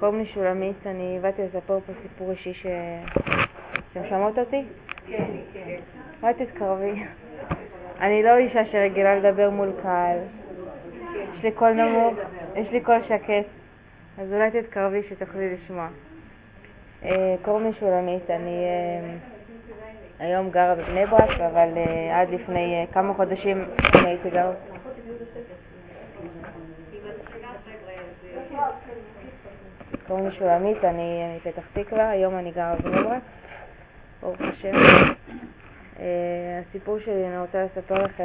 קוראים לי שולמית, אני באתי לספר פה סיפור אישי אתם שמעות אותי? כן, כן. אולי תתקרבי. אני לא אישה שרגילה לדבר מול קהל. יש לי קול נמוך, יש לי קול שקט. אז אולי תתקרבי שתוכלי לשמוע. קוראים לי שולמית, אני היום גרה בבני ברק, אבל עד לפני כמה חודשים אני הייתי גרה. קוראים לי שולמית, אני מפתח תקווה, היום אני גרה בבני ברק, ברוך השם. הסיפור שלי אני רוצה לספר לכם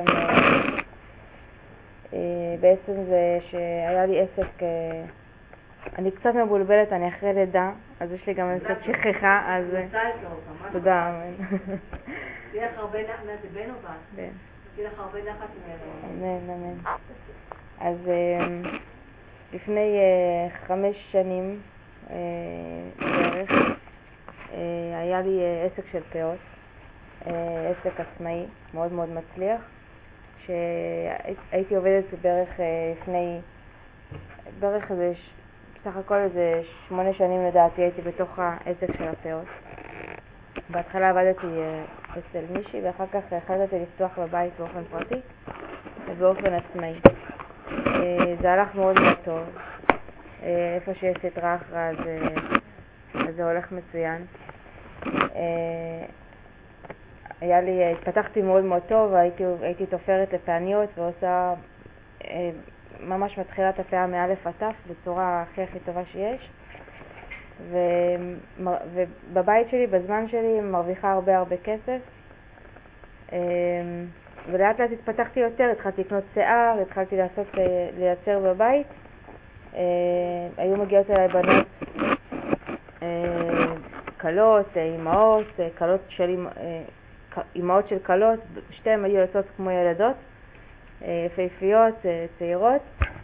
בעצם זה שהיה לי עסק, אני קצת מבולבלת, אני אחרי לידה, אז יש לי גם קצת שכחה, אז תודה, אמן. תהיה לך הרבה נחת, זה בן או בת? בן. תהיה לך הרבה נחת ממנו. אמן, אמן. אז לפני 5 שנים בערך היה לי עסק של פאות, עסק עצמאי מאוד מאוד מצליח, שהייתי עובדת בערך איזה בסך הכל איזה 8 שנים לדעתי הייתי בתוך העסק של הפאות. בהתחלה עבדתי אצל מישהי ואחר כך החלטתי לפתוח בבית באופן פרטי ובאופן עצמאי. זה הלך מאוד מאוד טוב. איפה שיש סדרה אחרא אז זה הולך מצוין. התפתחתי מאוד מאוד טוב, הייתי תופרת לפעניות ועושה ממש מתחילה את הפאה מאלף עד תף בצורה הכי טובה שיש. ובבית שלי, בזמן שלי, מרוויחה הרבה כסף. ולאט לאט התפתחתי יותר, התחלתי לקנות שיער, התחלתי לייצר בבית. היו מגיעות אליי בנות, קלות, אימהות של קלות, שתיהן היו יוצאות כמו ילדות, יפהפיות, צעירות,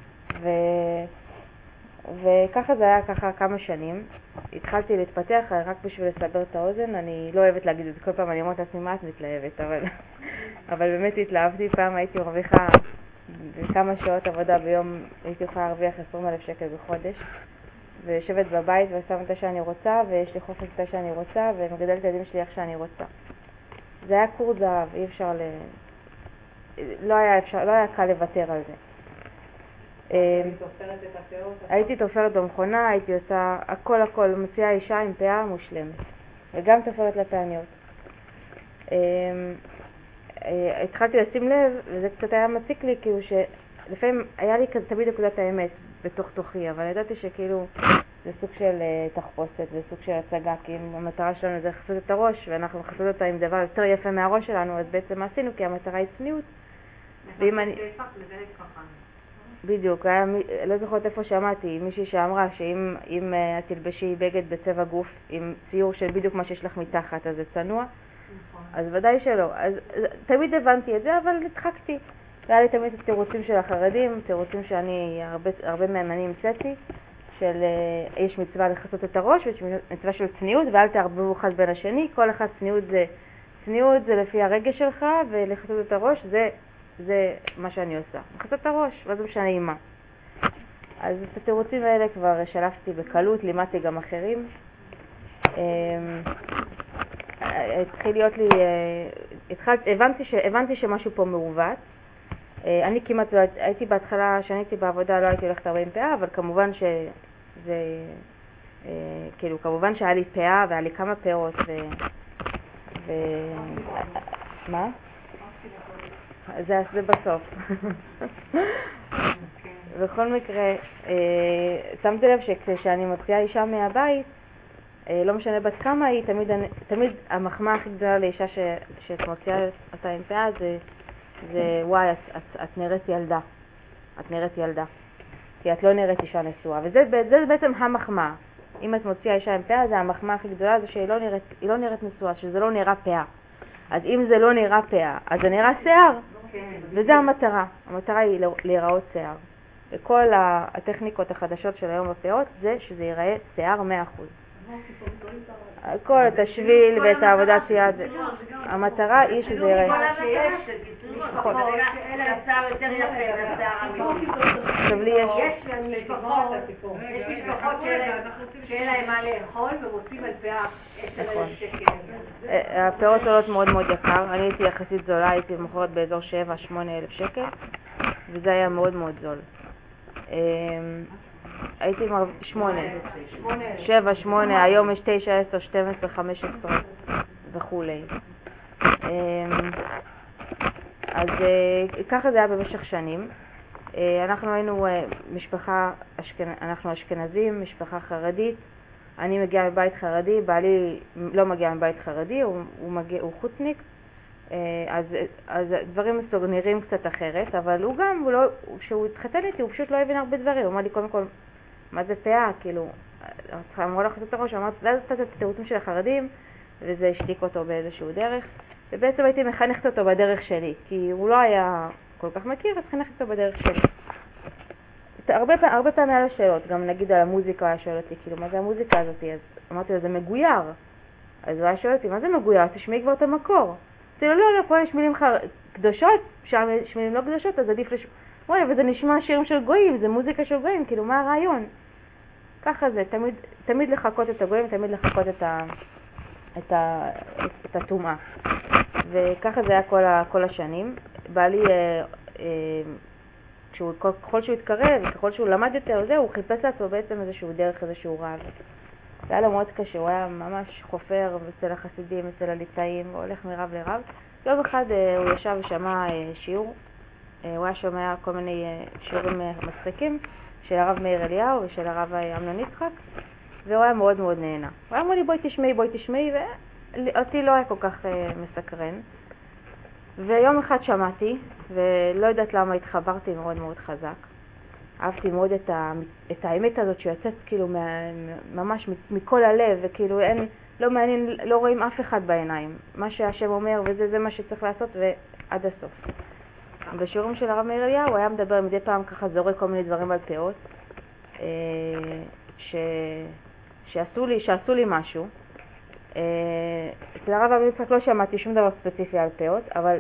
וככה זה היה ככה כמה שנים. התחלתי להתפתח, רק בשביל לסבר את האוזן, אני לא אוהבת להגיד את זה, כל פעם אני אומרת לעצמי מה את מתלהבת, אבל באמת התלהבתי. פעם הייתי מרוויחה בכמה שעות עבודה ביום, הייתי יכולה להרוויח 20,000 שקל בחודש, ויושבת בבית ועושה מתי שאני רוצה, ויש לי חופש מתי שאני רוצה, ומגדלת את הילדים שלי איך שאני רוצה. זה היה קור זהב, לא היה קל לוותר על זה. הייתי תופרת במכונה, הייתי עושה הכל, מציעה אישה עם פאה מושלמת, וגם תופרת לפעניות. התחלתי לשים לב, וזה קצת היה מציק לי, כאילו שלפעמים היה לי כזה תמיד נקודת האמת בתוך תוכי, אבל ידעתי שכאילו זה סוג של תחפושת, זה סוג של הצגה, כי המטרה שלנו זה לחסות את הראש, ואנחנו מחסות אותה עם דבר יותר יפה מהראש שלנו, אז בעצם מה עשינו? כי המטרה היא צניעות. בדיוק, לא זוכרת איפה שמעתי, מישהי שאמרה שאם את תלבשי בגד בצבע גוף עם ציור של בדיוק מה שיש לך מתחת, אז זה צנוע. אז ודאי שלא. אז תמיד הבנתי את זה, אבל התחקתי. היה לי תמיד את התירוצים של החרדים, תירוצים שאני הרבה מהם אני המצאתי, של יש מצווה לחסות את הראש ויש מצווה של צניעות, ואל תערבבו אחד בין השני. כל אחד צניעות זה לפי הרגש שלך, ולחסות את הראש זה מה שאני עושה. לחסות את הראש, וזה משנה עם מה. אז את התירוצים האלה כבר שלפתי בקלות, לימדתי גם אחרים. התחיל להיות לי, הבנתי שמשהו פה מעוות. אני כמעט, הייתי בהתחלה, כשאני בעבודה לא הייתי הולכת הרבה עם פאה, אבל כמובן כמובן שהיה לי פאה והיה לי כמה פאות מה? זה בסוף. בכל מקרה, שמתי לב שכשאני מוציאה אישה מהבית, לא משנה בת כמה היא, תמיד המחמאה הכי גדולה לאישה שאת מוציאה אותה עם פאה זה וואי, את נראית ילדה. את נראית ילדה. כי את לא נראית אישה נשואה. וזה בעצם המחמאה. אם את מוציאה אישה עם פאה, זה המחמאה הכי גדולה, זה שהיא לא נראית נשואה, שזה לא נראה פאה. אז אם זה לא נראה פאה, אז זה נראה שיער. וזה המטרה. המטרה היא להיראות שיער. וכל הטכניקות החדשות של היום בפאות זה שזה ייראה שיער 100%. הכל, את השביל ואת העבודת יד. המטרה היא שזה יראה. נכון. אלה השיער יותר יפה, השיער עכשיו לי יש משפחות שאין להם מה לאכול ומוצאים על פאה 10,000 שקל. הפירות עולות מאוד מאוד יקר. אני הייתי יחסית זולה, הייתי מוכרת באזור 7-8 אלף שקל, וזה היה מאוד מאוד זול. הייתי 7-8, היום יש 9, 10, 12, 15 וכולי. אז ככה זה היה במשך שנים. אנחנו היינו משפחה, אנחנו אשכנזים, משפחה חרדית. אני מגיעה מבית חרדי, בעלי לא מגיע מבית חרדי, הוא חוצניק. אז דברים נראים קצת אחרת, אבל הוא גם, כשהוא התחתן איתי, הוא פשוט לא הבין הרבה דברים. הוא אמר לי קודם כל, מה זה פאה? כאילו, אמרו לך את הראש, אמרת, ואז עשת את התירוצים של החרדים, וזה השתיק אותו באיזשהו דרך. ובעצם הייתי מחנכת אותו בדרך שלי, כי הוא לא היה כל כך מכיר, אז חנכת אותו בדרך שלי. הרבה פעמים היה לו שאלות, גם נגיד על המוזיקה היה שואל אותי, כאילו, מה זה המוזיקה הזאת? אז אמרתי לו, זה מגויר. אז הוא היה שואל אותי, מה זה מגויר? תשמעי כבר את המקור. אמרתי לו, לא, פה יש מילים קדושות, שם יש מילים לא קדושות, אז עדיף וואי, אבל זה נשמע שירים של גויים, זה מוזיקה של גויים, כאילו, מה הרעיון? ככה זה, תמיד לחכות את הגויים, תמיד לחכות את הטומאה. וככה זה היה כל השנים. בעלי, ככל שהוא התקרב, ככל שהוא למד יותר, הוא חיפש לעצמו בעצם איזשהו דרך, איזשהו רב. זה היה לו מאוד קשה, הוא היה ממש חופר אצל החסידים, אצל הליטאים, הוא הולך מרב לרב. יום אחד הוא ישב ושמע שיעור, הוא היה שומע כל מיני שיעורים מצחיקים של הרב מאיר אליהו ושל הרב אמנון יצחק, והוא היה מאוד מאוד נהנה. הוא היה אמר לי, בואי תשמעי, ואותי לא היה כל כך מסקרן. ויום אחד שמעתי, ולא יודעת למה התחברתי מאוד מאוד חזק. אהבתי מאוד את האמת הזאת שיוצאת כאילו ממש מכל הלב, וכאילו לא מעניין, לא רואים אף אחד בעיניים. מה שהשם אומר, וזה מה שצריך לעשות, ועד הסוף. בשיעורים של הרב מאיר אליהו הוא היה מדבר מדי פעם ככה זורק כל מיני דברים על פאות, שעשו לי משהו. אצל הרב אמנון יצחק לא שמעתי שום דבר ספציפי על פאות, אבל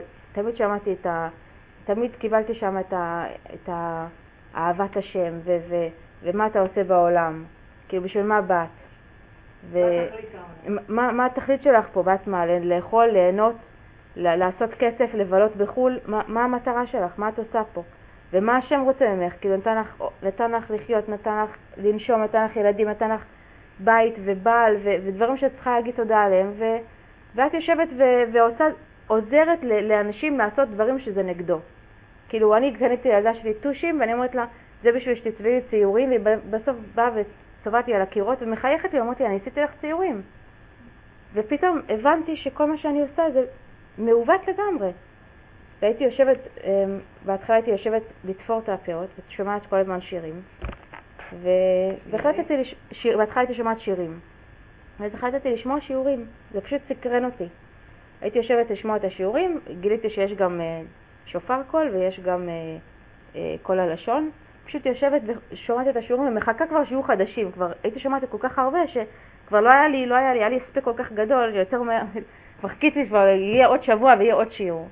תמיד קיבלתי שם את אהבת השם ומה אתה עושה בעולם, כאילו בשביל מה באת, מה התכלית שלך פה בעצמה, לאכול, ליהנות, לעשות כסף, לבלות בחול, מה המטרה שלך, מה את עושה פה, ומה השם רוצה ממך, כאילו נתן לך לחיות, נתן לך לנשום, נתן לך ילדים, נתן לך בית ובעל ודברים שאת צריכה להגיד תודה עליהם, ואת יושבת ועוזרת לאנשים לעשות דברים שזה נגדו. כאילו אני קניתי לילדה שלי טושים ואני אומרת לה, זה בשביל שתצבעי לי ציורים, ובסוף באה וצבעתי על הקירות ומחייכת לי, אמרתי, אני עשיתי לך ציורים. ופתאום הבנתי שכל מה שאני עושה זה מעוות לגמרי. והייתי יושבת, בהתחלה הייתי יושבת לתפור את הפירות ושומעת כל הזמן שירים. והחלטתי, בהתחלה הייתי שומעת שירים. ואז החלטתי לשמוע שיעורים, זה פשוט סקרן אותי. הייתי יושבת לשמוע את השיעורים, גיליתי שיש גם שופר קול ויש גם קול הלשון. פשוט יושבת ושומעת את השיעורים ומחכה כבר שיהיו חדשים. כבר הייתי שומעת כל כך הרבה שכבר לא היה לי, היה לי הספק כל כך גדול, יותר מחכיתי כבר, יהיה עוד שבוע ויהיה עוד שיעור.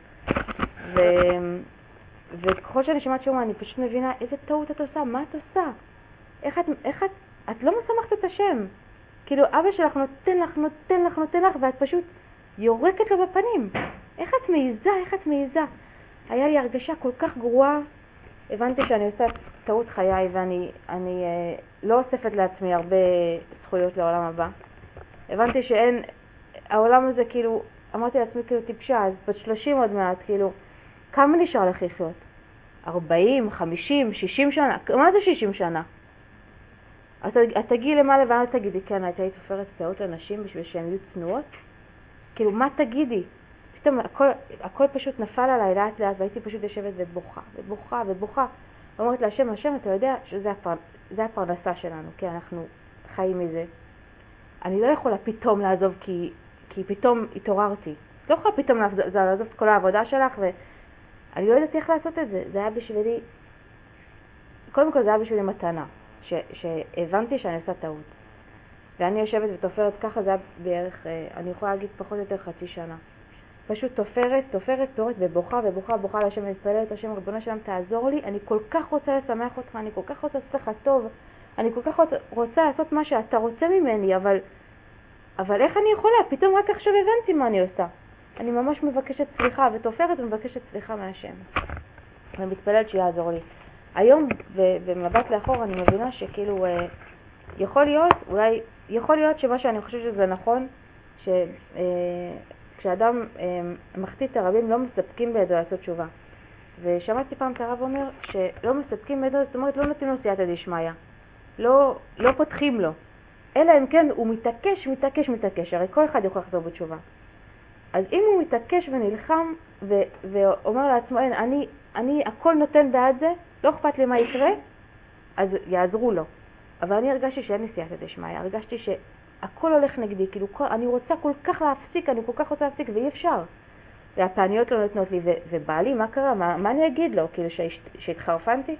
וככל שאני שומעת שיעורים אני פשוט מבינה איזה טעות את עושה, מה את עושה? איך את לא משמחת את השם. כאילו אבא שלך נותן לך ואת פשוט יורקת לו בפנים. איך את מעיזה? היה לי הרגשה כל כך גרועה. הבנתי שאני עושה טעות חיי ואני לא אוספת לעצמי הרבה זכויות לעולם הבא. הבנתי שאין, העולם הזה כאילו, אמרתי לעצמי כאילו טיפשה, אז בת 30 עוד מעט, כאילו, כמה נשאר לך לחיות? 40, 50, 60 שנה? מה זה 60 שנה? את תגיעי למעלה ואל תגידי, כן, היית תופרת פאות לנשים בשביל שהן יהיו צנועות? כאילו, מה תגידי? פתאום הכל פשוט נפל עליי לאט לאט, והייתי פשוט יושבת ובוכה. ואומרת להשם, השם, אתה יודע שזה הפרנסה שלנו, כי אנחנו חיים מזה. אני לא יכולה פתאום לעזוב כי פתאום התעוררתי. לא יכולה פתאום לעזוב את כל העבודה שלך, ואני לא יודעת איך לעשות את זה. זה היה בשבילי, קודם כל זה היה בשבילי מתנה, שהבנתי שאני עושה טעות. ואני יושבת ותופרת ככה, זה היה בערך, אני יכולה להגיד פחות או יותר חצי שנה. פשוט תופרת ובוכה להשם, מתפללת, השם ריבונו שלם תעזור לי, אני כל כך רוצה לשמח אותך, אני כל כך רוצה לעשות לך טוב, אני כל כך רוצה לעשות מה שאתה רוצה ממני, אבל איך אני יכולה? פתאום רק עכשיו הבנתי מה אני עושה. אני ממש מבקשת סליחה ותופרת ומבקשת סליחה מהשם. אני מתפללת שיעזור לי. היום במבט לאחור אני מבינה שכאילו יכול להיות שמה שאני חושבת שזה נכון, כשאדם מחטיא את הרבים לא מסתפקים בידו לעשות תשובה. ושמעתי פעם את הרב אומר שלא מסתפקים בידו, זאת אומרת לא נותנים לו סייעתא דשמיא. לא פותחים לו. אלא אם כן הוא מתעקש, הרי כל אחד יכול לחזור בתשובה. אז אם הוא מתעקש ונלחם ואומר לעצמו, אני הכל נותן בעד זה, לא אכפת לי מה יקרה, אז יעזרו לו. אבל אני הרגשתי שאין לי סייעתא דשמיא, הרגשתי שהכל הולך נגדי, כאילו אני רוצה כל כך להפסיק, ואי אפשר. והתעניות לא נותנות לי, ובעלי, מה קרה? מה אני אגיד לו? כאילו שהתחרפנתי?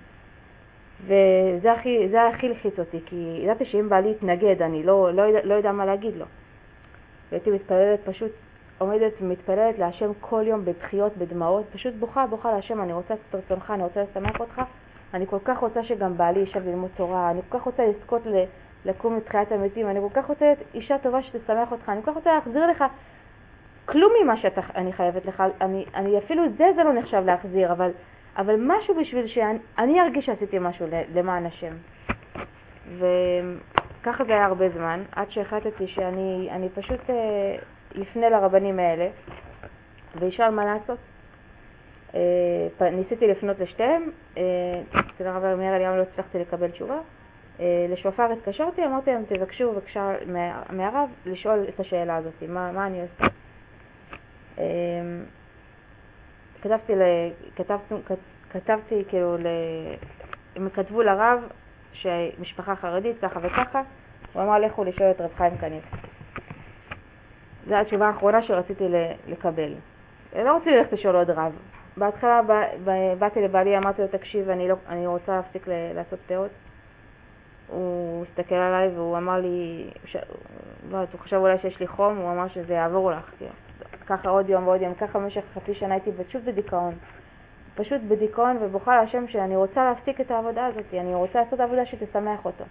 וזה הכי לחיץ אותי, כי ידעתי שאם בעלי יתנגד, אני לא יודע מה להגיד לו. והייתי מתפללת, פשוט עומדת ומתפללת להשם כל יום בבכיות, בדמעות, פשוט בוכה להשם, אני רוצה את רצונך, אני רוצה לשמח אותך, אני כל כך רוצה שגם בעלי יישב ללמוד תורה, אני כל כך רוצה לזכות לקום לתחיית המתים, אני כל כך רוצה להיות אישה טובה שתשמח אותך, אני כל כך רוצה להחזיר לך כלום ממה שאני חייבת לך, אני אפילו זה לא נחשב להחזיר, אבל משהו בשביל שאני ארגיש שעשיתי משהו למען השם. וככה זה היה הרבה זמן, עד שהחלטתי שאני פשוט יפנה לרבנים האלה וישאל מה לעשות. ניסיתי לפנות לשתיהם, אצל הרב מאיר אליהו לא הצלחתי לקבל תשובה. לשופר התקשרתי, אמרתי להם תבקשו בבקשה מהרב לשאול את השאלה הזאת, מה אני עושה. כתבתי כאילו, הם כתבו לרב שמשפחה חרדית ככה וככה, הוא אמר לכו לשאול את רב חיים קניב. זו התשובה האחרונה שרציתי לקבל. לא רציתי ללכת לשאול עוד רב. בהתחלה באתי לבעלי, אמרתי לו תקשיב, אני רוצה להפסיק לעשות פאות. הוא הסתכל עליי והוא אמר לי, הוא חשב אולי שיש לי חום, הוא אמר שזה יעבור לך. ככה עוד יום ועוד יום, ככה במשך חצי שנה הייתי פשוט בדיכאון. פשוט בדיכאון ובוכה להשם שאני רוצה להפסיק את העבודה הזאת, אני רוצה לעשות עבודה שתשמח אותו.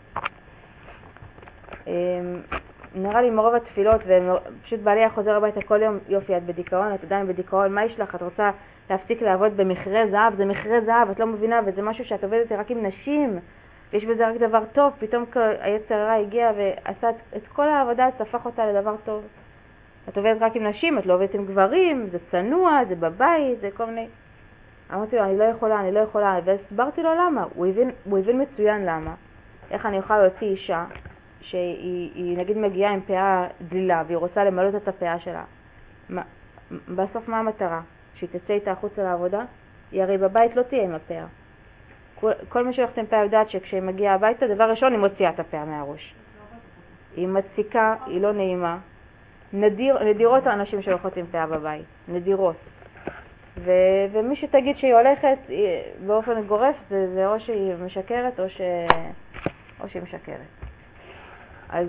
נראה לי מרוב התפילות, ופשוט בעלי היה חוזר הביתה כל יום, יופי, את בדיכאון, את עדיין בדיכאון, מה יש לך? את רוצה להפסיק לעבוד במכרה זהב, זה מכרה זהב, את לא מבינה, וזה משהו שאת עובדת רק עם נשים, ויש בזה רק דבר טוב, פתאום היצר הרע הגיע ועשה את כל העבודה, צפח אותה לדבר טוב. את עובדת רק עם נשים, את לא עובדת עם גברים, זה צנוע, זה בבית, זה כל מיני... אמרתי לו, אני לא יכולה, והסברתי לו למה, הוא הבין מצוין למה. איך אני אוכל להוציא אישה שהיא נגיד מגיעה עם פאה דלילה והיא רוצה למלות את הפאה שלה. בסוף מה המטרה? שהיא תצא איתה החוצה לעבודה? היא הרי בבית לא תהיה עם הפאה. כל מי שהולכת עם פאה יודעת שכשהיא מגיעה הביתה, דבר ראשון היא מוציאה את הפאה מהראש. היא מציקה, היא לא נעימה. נדירות האנשים שהולכות עם פאה בבית, נדירות. ומי שתגיד שהיא הולכת באופן גורף, זה או שהיא משקרת או שהיא משקרת. אז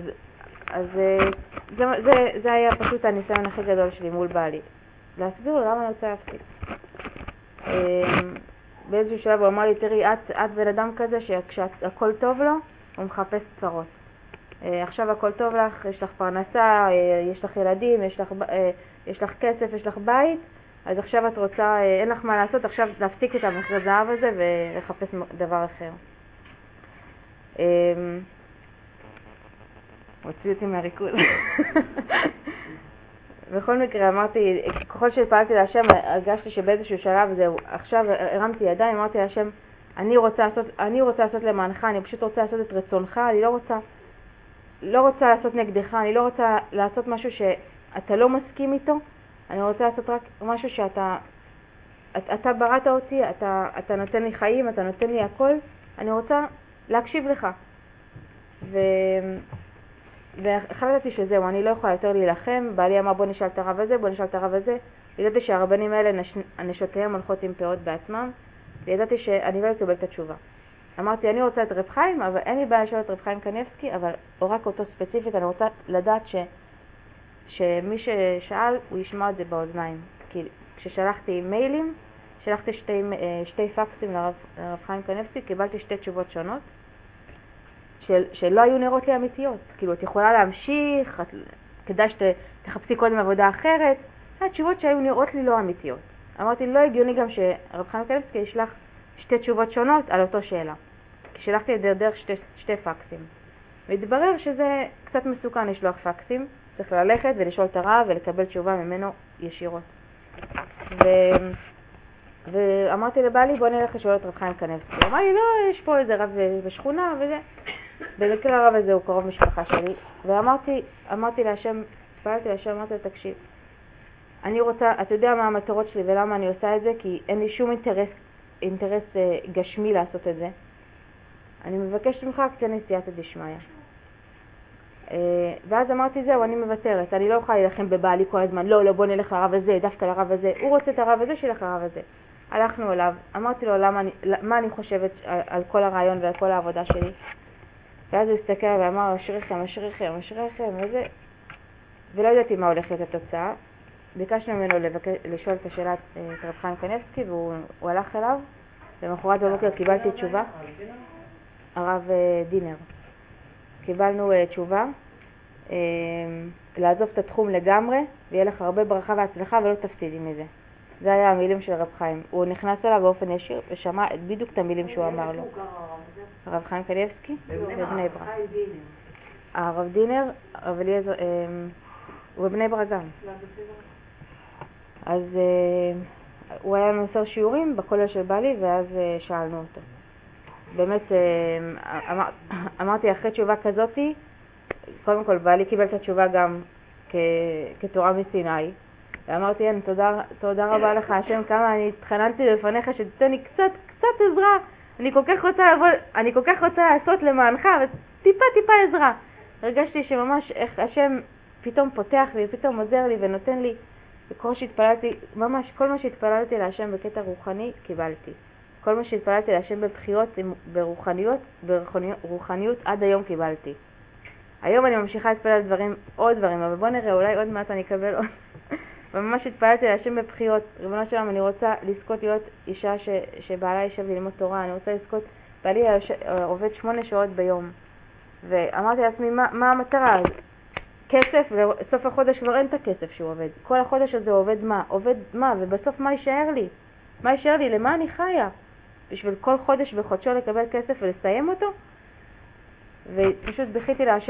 זה היה פשוט הניסיון הכי גדול שלי מול בעלי. להסביר לו למה אני רוצה להפסיק. באיזשהו שלב הוא אמר לי, תראי, את בן אדם כזה שכשהכל טוב לו, הוא מחפש צרות. עכשיו הכל טוב לך, יש לך פרנסה, יש לך ילדים, יש לך כסף, יש לך בית, אז עכשיו את רוצה, אין לך מה לעשות, עכשיו להפסיק את המכרה זהב הזה ולחפש דבר אחר. הוציא אותי מהריקוד. בכל מקרה אמרתי, ככל שפעלתי להשם, הרגשתי שבאיזשהו שלב זהו, עכשיו הרמתי ידיים, אמרתי להשם, אני רוצה לעשות למענך, אני פשוט רוצה לעשות את רצונך, אני לא רוצה לעשות נגדך, אני לא רוצה לעשות משהו שאתה לא מסכים איתו, אני רוצה לעשות רק משהו שאתה בראת אותי, אתה נותן לי חיים, אתה נותן לי הכל, אני רוצה להקשיב לך. והחלטתי שזהו, אני לא יכולה יותר להילחם, בעלי אמר בוא נשאל את הרב הזה, ידעתי שהרבנים האלה נשותיהם הולכות עם פאות בעצמם, וידעתי שאני לא אקבל את התשובה. אמרתי, אני רוצה את רב חיים, אבל אין לי בעיה לשאול את רב חיים קניבסקי, אבל או רק אותו ספציפית, אני רוצה לדעת שמי ששאל, הוא ישמע את זה באוזניים. כי כששלחתי מיילים, שלחתי שתי פקסים לרב חיים קניבסקי, קיבלתי 2 תשובות שונות, שלא היו נראות לי אמיתיות. כאילו, את יכולה להמשיך, כדאי שתחפשי קודם עבודה אחרת, התשובות שהיו נראות לי לא אמיתיות. אמרתי, לא הגיוני גם שרב חיים קניבסקי ישלח 2 תשובות שונות על אותו שאלה. כי שלחתי את זה דרך 2 פקסים. והתברר שזה קצת מסוכן לשלוח פקסים, צריך ללכת ולשאול את הרב ולקבל תשובה ממנו ישירות. ואמרתי לבעלי, בוא נלך לשאול את רב חיים קניבסקי. הוא אמר לי, לא, יש פה איזה רב בשכונה וזה. במקרה הרב הזה הוא קרוב משפחה שלי. ואמרתי להשם, התפללתי להשם, אמרתי לו, תקשיב, אני רוצה, אתה יודע מה המטרות שלי ולמה אני עושה את זה, כי אין לי שום אינטרס גשמי לעשות את זה. אני מבקשת ממך קצת סייעתא דשמיא. ואז אמרתי, זהו, אני מוותרת, אני לא יכולה להילחם בבעלי כל הזמן, לא, בוא נלך לרב הזה, דווקא לרב הזה, הוא רוצה את הרב הזה, שילך לרב הזה. הלכנו אליו, אמרתי לו מה אני חושבת על כל הרעיון ועל כל העבודה שלי. ואז הוא הסתכל ואמר, אשריכם וזה, ולא ידעתי מה הולך להיות התוצאה. ביקשנו ממנו לשאול את השאלה את רב חיים קניבסקי, והוא הלך אליו. למחרת בבוקר קיבלתי תשובה, הרב דינר. קיבלנו תשובה, לעזוב את התחום לגמרי, ויהיה לך הרבה ברכה והצלחה ולא תפסידי מזה. זה היה המילים של רב חיים. הוא נכנס אליו באופן ישיר ושמע בדיוק את המילים שהוא אמר לו. הרב חיים קניבסקי? בבני ברק. הרב דינר, הרב אליעזר, הוא בבני ברק גם. אז הוא היה מוסר שיעורים בכולל של בעלי, ואז שאלנו אותו. באמת, אמרתי, אחרי תשובה כזאתי, קודם כל בעלי קיבל את התשובה גם כתורה מסיני, ואמרתי, תודה רבה לך השם, כמה אני התחננתי לפניך שתתן לי קצת עזרה, אני כל כך רוצה לעשות למענך, וטיפה עזרה. הרגשתי שממש איך השם פתאום פותח לי, פתאום עוזר לי ונותן לי, וכל שהתפללתי, ממש כל מה שהתפללתי להשם בקטע רוחני, קיבלתי. כל מה שהתפללתי להשם בבחירות, ברוחניות, עד היום קיבלתי. היום אני ממשיכה להתפלל עוד דברים, אבל בוא נראה, אולי עוד מעט אני אקבל עוד. וממש התפללתי להשם בבחירות. ריבונו שלום, אני רוצה לזכות להיות אישה שבעלה ישב ללמוד תורה, אני רוצה לזכות, בעלי עובד 8 שעות ביום. ואמרתי לעצמי, מה המטרה? כסף, וסוף החודש כבר אין את הכסף שהוא עובד. כל החודש הזה עובד מה? ובסוף מה יישאר לי? מה יישאר לי? למה אני חיה? בשביל כל חודש בחודשו לקבל כסף ולסיים אותו? ופשוט בכיתי להשם.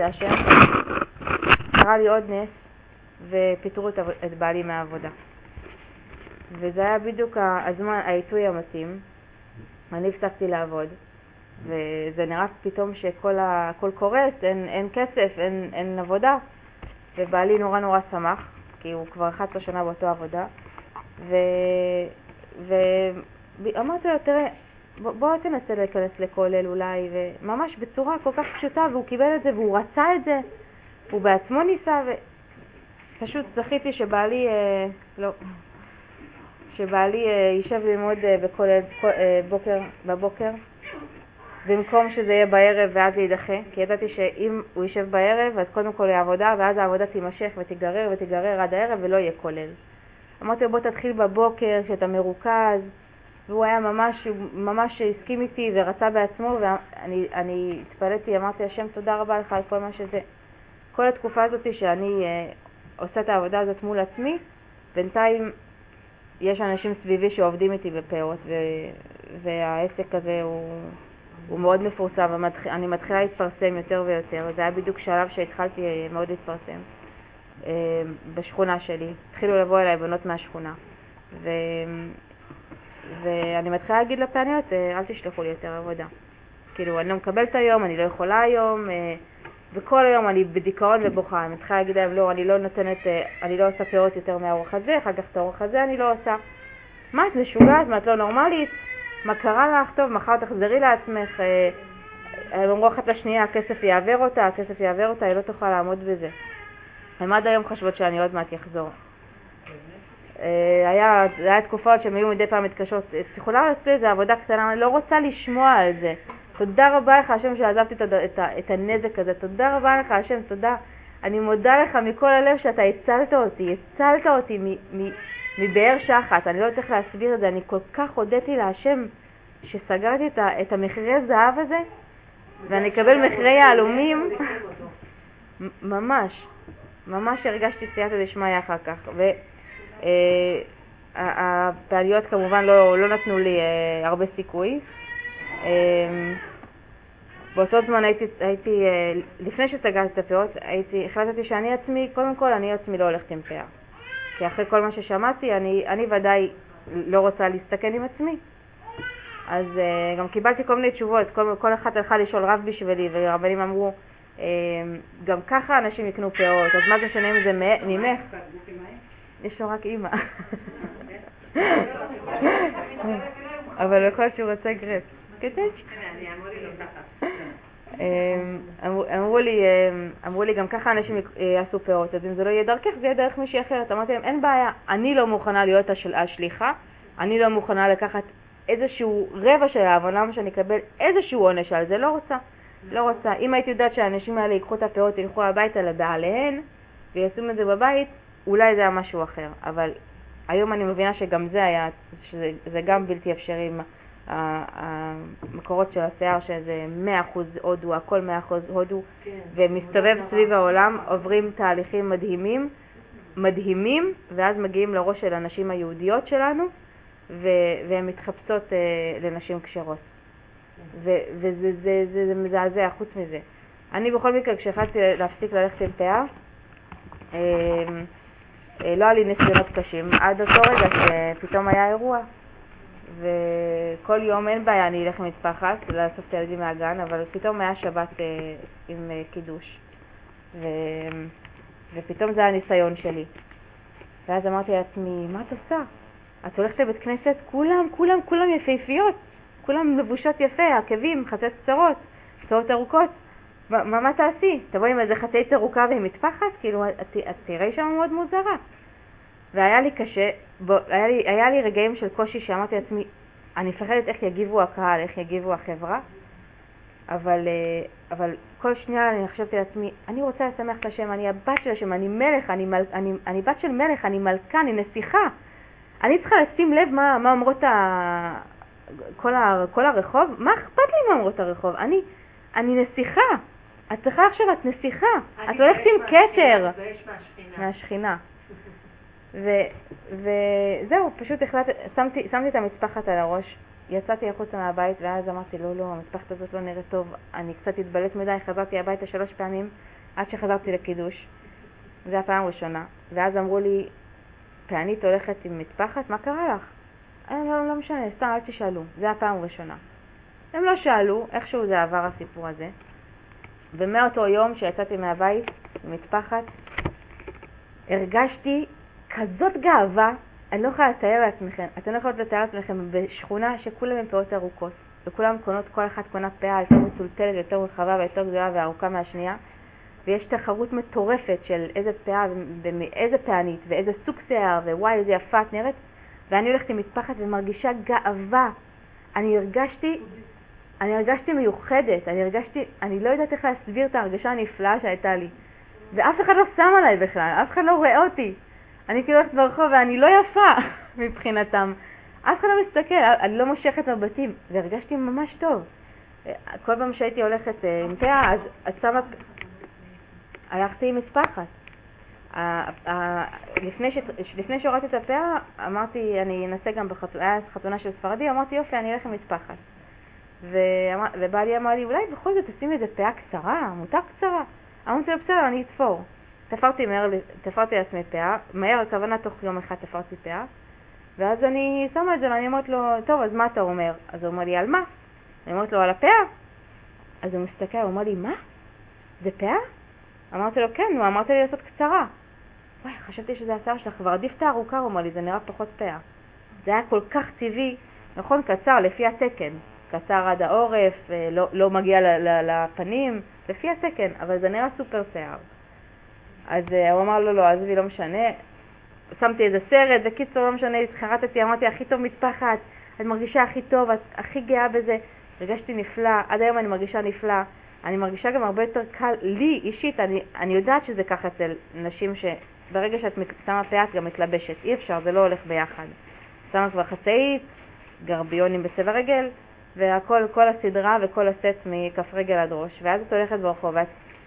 קרה לי עוד נס, ופיטרו את בעלי מהעבודה. וזה היה בדיוק הזמן, העיתוי המתאים. אני הפסקתי לעבוד, וזה נראה פתאום שהכל קורס, אין כסף, אין עבודה. ובעלי נורא שמח, כי הוא כבר 11 שנה באותו עבודה. ואמרתי לו, תראה, בוא תנסה להיכנס לכולל אולי, וממש בצורה כל כך פשוטה, והוא קיבל את זה והוא רצה את זה, הוא בעצמו ניסה, ופשוט זכיתי שבעלי יישב ללמוד בכולל בבוקר, במקום שזה יהיה בערב ואז להידחה, כי ידעתי שאם הוא יישב בערב, אז קודם כל העבודה, ואז העבודה תימשך ותיגרר עד הערב ולא יהיה כולל. אמרתי לו, בוא תתחיל בבוקר כשאתה מרוכז, והוא היה ממש הסכים איתי ורצה בעצמו, ואני התפלאתי, אמרתי, השם, תודה רבה לך על כל מה שזה. כל התקופה הזאת שאני עושה את העבודה הזאת מול עצמי, בינתיים יש אנשים סביבי שעובדים איתי בפאות, והעסק הזה הוא מאוד מפורסם, ואני מתחילה להתפרסם יותר ויותר. זה היה בדיוק שלב שהתחלתי מאוד להתפרסם בשכונה שלי. התחילו לבוא אליי בנות מהשכונה, ואני מתחילה להגיד לפעניות, אל תשלחו לי יותר עבודה. כאילו, אני לא מקבלת היום, אני לא יכולה היום, וכל היום אני בדיכאון ובוכה. אני מתחילה להגיד להם, לא, אני לא עושה פאות יותר מהאורך הזה, אחר כך את האורך הזה אני לא עושה. מה, את משוגעת? מה, את לא נורמלית? מה קרה לך? טוב, מחר תחזרי לעצמך. הם אמרו אחת לשנייה, הכסף יעבר אותה, היא לא תוכל לעמוד בזה. הם עד היום חשבות שאני עוד מעט יחזור. היה תקופות שהם היו מדי פעם מתקשרות, את יכולה לעשות איזה עבודה קטנה, אני לא רוצה לשמוע על זה. תודה רבה לך השם שעזבתי את הנזק הזה, תודה רבה לך השם, תודה. אני מודה לך מכל הלב שאתה הצלת אותי מבאר שחת, אני לא צריך להסביר את זה, אני כל כך הודיתי להשם שסגרתי את המחירי זהב הזה, ואני אקבל מחירי יהלומים. ממש הרגשתי סייעתא דשמיא אחר כך, והבעליות כמובן לא נתנו לי הרבה סיכוי. באותו זמן הייתי, לפני שסגרתי את הפאות, החלטתי שאני עצמי, קודם כל אני עצמי לא הולכת עם פאה. כי אחרי כל מה ששמעתי, אני ודאי לא רוצה להסתכן עם עצמי. אז גם קיבלתי כל מיני תשובות, כל אחת הלכה לשאול רב בשבילי, והרבנים אמרו, גם ככה אנשים יקנו פאות, אז מה זה משנה אם זה ממך? יש לו רק אימא. אבל בכל שהוא רוצה גרף. אמרו לי גם ככה אנשים יעשו פאות, אז אם זה לא יהיה דרכך זה יהיה דרך מישהי אחרת. אמרתי להם אין בעיה, אני לא מוכנה להיות השליחה, אני לא מוכנה לקחת איזשהו רבע של העוונם שאני אקבל איזשהו עונש על זה, לא רוצה. אם הייתי יודעת שהאנשים האלה ייקחו את הפאות, ילכו הביתה לבעליהן ויעשו את זה בבית, אולי זה היה משהו אחר, אבל היום אני מבינה שגם זה היה, שזה גם בלתי אפשרי. המקורות של השיער שזה 100% הודו, הכל 100% הודו, ומסתובב סביב העולם, עוברים תהליכים מדהימים, ואז מגיעים לראש של הנשים היהודיות שלנו, והן מתחפשות לנשים כשרות. וזה מזעזע חוץ מזה. אני בכל מקרה כשהחלטתי להפסיק ללכת עם פאה, לא היה לי ניסיונות קשים, עד אותו רגע שפתאום היה אירוע. וכל יום אין בעיה, אני אלך עם מטפחת לאסוף את הילדים מהגן, אבל פתאום היה שבת עם קידוש. ופתאום זה היה הניסיון שלי. ואז אמרתי לעצמי, מה את עושה? את הולכת לבית כנסת, כולם יפהפיות, כולם לבושות יפה, עקבים, חצי צרות, צרות ארוכות. מה תעשי? תבואי עם איזה חצי ארוכה ועם מטפחת? כאילו, את תראי שם מאוד מוזרה. והיה לי קשה, היה לי רגעים של קושי שאמרתי לעצמי, אני מפחדת איך יגיבו הקהל, איך יגיבו החברה, אבל כל שנייה אני חשבתי לעצמי, אני רוצה לשמח את השם, אני הבת של השם, אני מלך, אני בת של מלך, אני מלכה, אני נסיכה. אני צריכה לשים לב מה אומרות כל הרחוב, מה אכפת לי מה אומרות הרחוב? אני נסיכה, את צריכה עכשיו, את נסיכה, את הולכת עם כתר מהשכינה. וזהו, פשוט שמתי את המטפחת על הראש, יצאתי החוצה מהבית, ואז אמרתי, לא, המטפחת הזאת לא נראית טוב, אני קצת התבלט מדי, חזרתי הביתה 3 פעמים עד שחזרתי לקידוש. זה הפעם ראשונה. ואז אמרו לי, פענית הולכת עם מטפחת, מה קרה לך? לא משנה, סתם, אל תשאלו. זה הפעם ראשונה. הם לא שאלו, איכשהו זה עבר הסיפור הזה. ומאותו יום שיצאתי מהבית עם מטפחת, הרגשתי כזאת גאווה, אני לא יכולה לתאר לעצמכם, אתם לא יכולות לתאר לעצמכם בשכונה שכולם עם פאות ארוכות, וכולם קונות, כל אחת קונה פאה יותר מצולתלת, יותר רחבה ויותר גדולה וארוכה מהשנייה, ויש תחרות מטורפת של איזה פאה, איזה פאנית, ואיזה סוג שיער, ווואי איזה יפה את נראית, ואני הולכת עם מטפחת ומרגישה גאווה. אני הרגשתי מיוחדת, אני לא יודעת איך להסביר את ההרגשה הנפלאה שהייתה לי. ואף אחד לא שם עליי בכלל, אף אחד לא רואה אותי. אני כאילו הולכת ברחוב ואני לא יפה מבחינתם. אף אחד לא מסתכל, אני לא מושכת מבטים, והרגשתי ממש טוב. כל פעם שהייתי הולכת עם פאה, אז הלכתי עם מטפחת. לפני שהורדתי את הפאה, אמרתי, אני אנסה גם בחתונה של ספרדי, אמרתי יופי, אני אלך עם מטפחת. ובעלי אמר לי, אולי בכל זאת תשים איזה פאה קצרה, מותר קצרה. אמרתי לו, בסדר, אני אתפור. תפרתי לעצמי פאה, מהר הכוונה תוך יום אחד תפרתי פאה, ואז אני שמה את זה ואני אומרת לו, טוב, אז מה אתה אומר? אז הוא אומר לי, על מה? אני אומרת לו, על הפאה. אז הוא מסתכל, הוא אומר לי, מה? זה פאה? אמרתי לו, כן, הוא אמרת לי לעשות קצרה. וואי, חשבתי שזה השיער שלך, כבר עדיף את הארוכה, הוא אומר לי, זה נראה פחות פאה. זה היה כל כך טבעי, נכון, קצר, לפי התקן. קצר עד העורף, לא מגיע לפנים, לפי התקן, אבל זה נראה סופר שיער. אז הוא אמר לו, לא, עזבי, לא משנה. שמתי איזה סרט, וקיצור לא משנה, התחרטתי, אמרתי הכי טוב מטפחת, את מרגישה הכי טוב, את הכי גאה בזה, הרגשתי נפלא, עד היום אני מרגישה נפלא, אני מרגישה גם הרבה יותר קל, לי אישית, אני יודעת שזה ככה אצל נשים שברגע שאת שמה פאה את גם מתלבשת, אי אפשר, זה לא הולך ביחד. שמה כבר חצאית, גרביונים בצבע רגל, והכל, כל הסדרה וכל הסט מכף רגל עד ראש, ואז את הולכת ברחוב,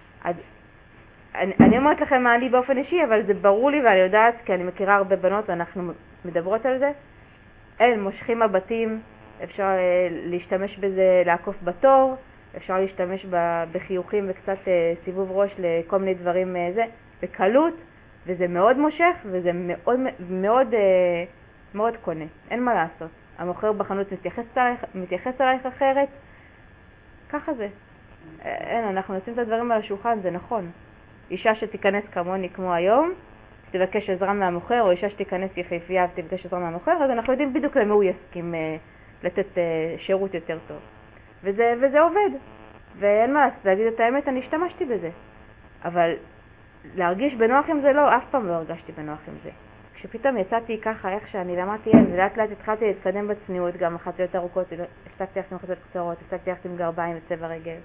אני אומרת לכם מה אני באופן אישי, אבל זה ברור לי ואני יודעת, כי אני מכירה הרבה בנות ואנחנו מדברות על זה. אין, מושכים מבטים, אפשר להשתמש בזה, לעקוף בתור, אפשר להשתמש בחיוכים וקצת סיבוב ראש לכל מיני דברים זה, בקלות, וזה מאוד מושך וזה מאוד מאוד מאוד קונה, אין מה לעשות. המוכר בחנות מתייחס עלייך אחרת, ככה זה. אין, אנחנו נשים את הדברים על השולחן, זה נכון. אישה שתיכנס כמוני כמו היום, תבקש עזרה מהמוכר, או אישה שתיכנס יפהפייה ותבקש עזרה מהמוכר, אז אנחנו יודעים בדיוק למי הוא יסכים לתת שירות יותר טוב. וזה עובד. ואין מה לעשות, להגיד את האמת, אני השתמשתי בזה. אבל להרגיש בנוח עם זה לא, אף פעם לא הרגשתי בנוח עם זה. כשפתאום יצאתי ככה, איך שאני למדתי ולאט לאט התחלתי להתקדם בצניעות, גם חציות ארוכות, הפסקתי ללכת עם חציות קצרות, הפסקתי ללכת עם גרביים וצבע רגל.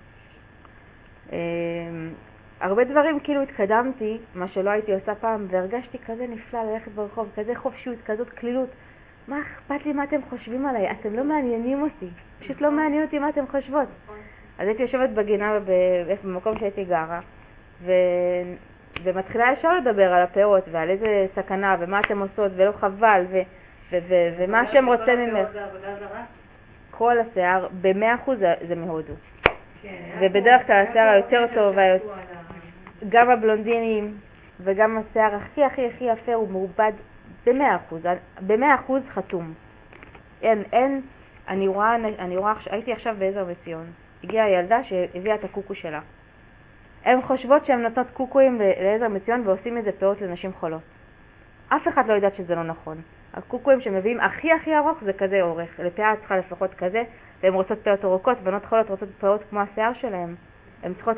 הרבה דברים כאילו התקדמתי, מה שלא הייתי עושה פעם, והרגשתי כזה נפלא ללכת ברחוב, כזה חופשיות, כזאת כלילות. מה אכפת לי מה אתם חושבים עליי? אתם לא מעניינים אותי. פשוט לא מעניין אותי מה אתם חושבות. אז הייתי יושבת בגינה במקום שהייתי גרה, ומתחילה ישר לדבר על הפירות ועל איזה סכנה ומה אתם עושות ולא חבל ומה השם רוצה ממך. כל השיער ב100% זה מהודו. ובדרך כלל השיער היותר טוב, גם הבלונדינים וגם השיער הכי הכי הכי יפה הוא מעובד ב100% חתום. אין, אני רואה, הייתי עכשיו בעזר מציון, הגיעה ילדה שהביאה את הקוקו שלה. הן חושבות שהן נותנות קוקויים לעזר מציון ועושים את זה פאות לנשים חולות. אף אחד לא יודעת שזה לא נכון. הקוקויים שמביאים הכי הכי ארוך זה כזה אורך, לפאה צריכה לפחות כזה, והן רוצות פאות ארוכות, בנות חולות רוצות פאות כמו השיער שלהן. הן צריכות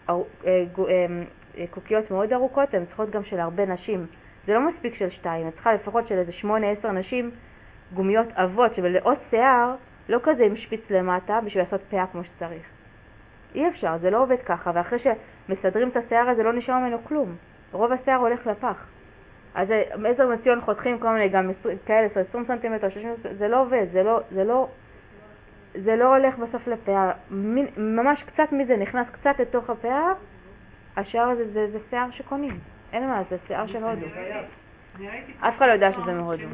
קוקיות מאוד ארוכות, הן צריכות גם של הרבה נשים. זה לא מספיק של 2, את צריכה לפחות של איזה 8-10 נשים גומיות אבות, שבלעוד שיער לא כזה עם שפיץ למטה בשביל לעשות פאה כמו שצריך. אי אפשר, זה לא עובד ככה, ואחרי שמסדרים את השיער הזה לא נשאר ממנו כלום. רוב השיער הולך לפח. אז עזר מציון חותכים כל מיני, גם כאלה 20 סנטימטר, 30 סנטימטר, זה לא עובד, זה לא הולך בסוף לפאה. ממש קצת מזה נכנס קצת לתוך הפאה, השער הזה זה שיער שקונים. אין מה, זה שיער של הודו. אף אחד לא יודע שזה מהודו.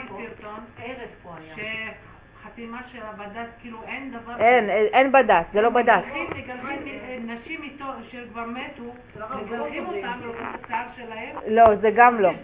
חתימה של הבדת, כאילו אין דבר... אין בדת, זה לא בדת. נשים איתו שכבר מתו, מגלחים אותם לוקחים את השיער שלהם? לא, זה גם לא.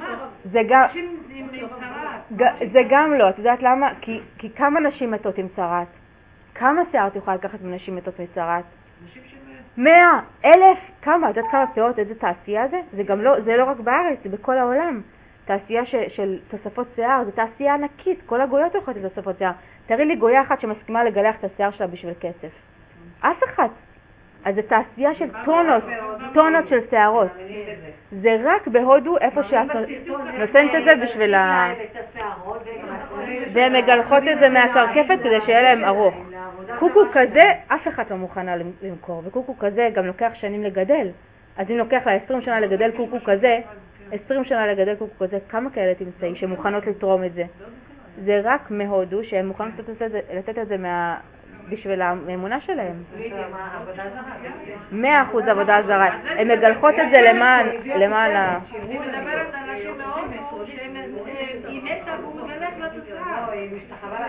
זה גם לא, את יודעת למה? כי כמה נשים מתות עם צרת? כמה שיער תוכל לקחת מנשים מתות מצרת? 100, 1,000, כמה? את יודעת כמה פאות, איזה תעשייה זה? זה לא רק בארץ, זה בכל העולם. תעשייה של תוספות שיער, זו תעשייה ענקית, כל הגויות הולכות לתוספות שיער. תראי לי גויה אחת שמסכימה לגלח את השיער שלה בשביל כסף. אף אחד. אז זו תעשייה של טונות של שיערות. זה רק בהודו איפה שאת נותנת את זה בשביל והן מגלחות את זה מהקרקפת כדי שיהיה להם ארוך. קוקו כזה אף אחד לא מוכנה למכור, וקוקו כזה גם לוקח שנים לגדל. אז אם לוקח לה 20 שנה לגדל קוקו כזה, 20 שנה לגדל קוקו כזה, כמה כאלה תמצאי שמוכנות לתרום את זה? זה רק מהודו שהן מוכנות לתת את זה בשביל האמונה שלהם. 100% עבודה זרה. הן מגלחות את זה למען ה... היא מדברת על אנשים מהודו שהיא מתה והוא מגלח לתוצאה. היא משתחווה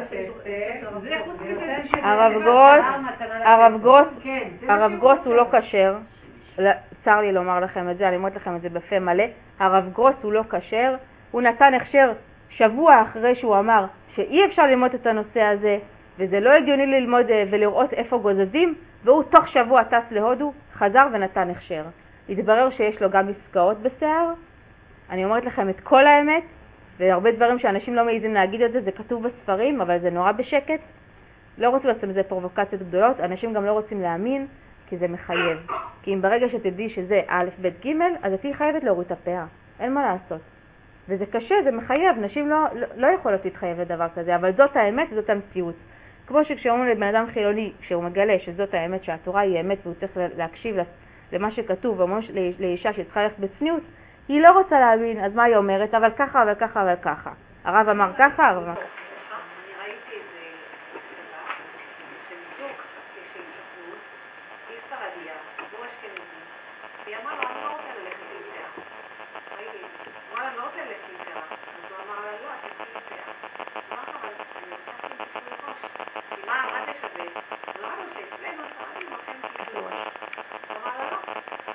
לשפט. הרב גרוס הוא לא כשר. צר לי לומר לכם את זה, אני אומרת לכם את זה בפה מלא. הרב גרוס הוא לא כשר, הוא נתן הכשר שבוע אחרי שהוא אמר שאי אפשר ללמוד את הנושא הזה, וזה לא הגיוני ללמוד ולראות איפה גוזזים, והוא תוך שבוע טס להודו, חזר ונתן הכשר. התברר שיש לו גם עסקאות בשיער. אני אומרת לכם את כל האמת, והרבה דברים שאנשים לא מעיזים להגיד את זה, זה כתוב בספרים, אבל זה נורא בשקט. לא רוצים לעשות מזה פרובוקציות גדולות, אנשים גם לא רוצים להאמין, כי זה מחייב. כי אם ברגע שתדעי שזה א', ב', ג', אז את תהיי חייבת להוריד את הפאה. אין מה לעשות. וזה קשה, זה מחייב, נשים לא יכולות להתחייב לדבר כזה, אבל זאת האמת, זאת המציאות. כמו שכשאומרים לבן אדם חילוני, כשהוא מגלה שזאת האמת, שהתורה היא אמת והוא צריך להקשיב למה שכתוב, ואומרים לאישה שצריכה ללכת בצניעות, היא לא רוצה להבין, אז מה היא אומרת? אבל ככה, אבל ככה, אבל ככה. הרב אמר ככה, הרב אמר ככה. אני ראיתי איזה דבר של זוג של התחתנות, היא ספרדיה, זוג אשכנזי, והיא אמרה לו, אני לא רוצה ללכת עם פאה. ראיתי, אמרה לה, אני לא רוצה ללכת עם פאה. אז הוא אמר לה, לא, את תלכי עם פאה. אמרה לה, אבל אני רוצה שתלכי ראש. מה זה שווה? אז אמרה לו שאצלנו ספרדים הולכים תלכי ראש. אמרה לה, לא.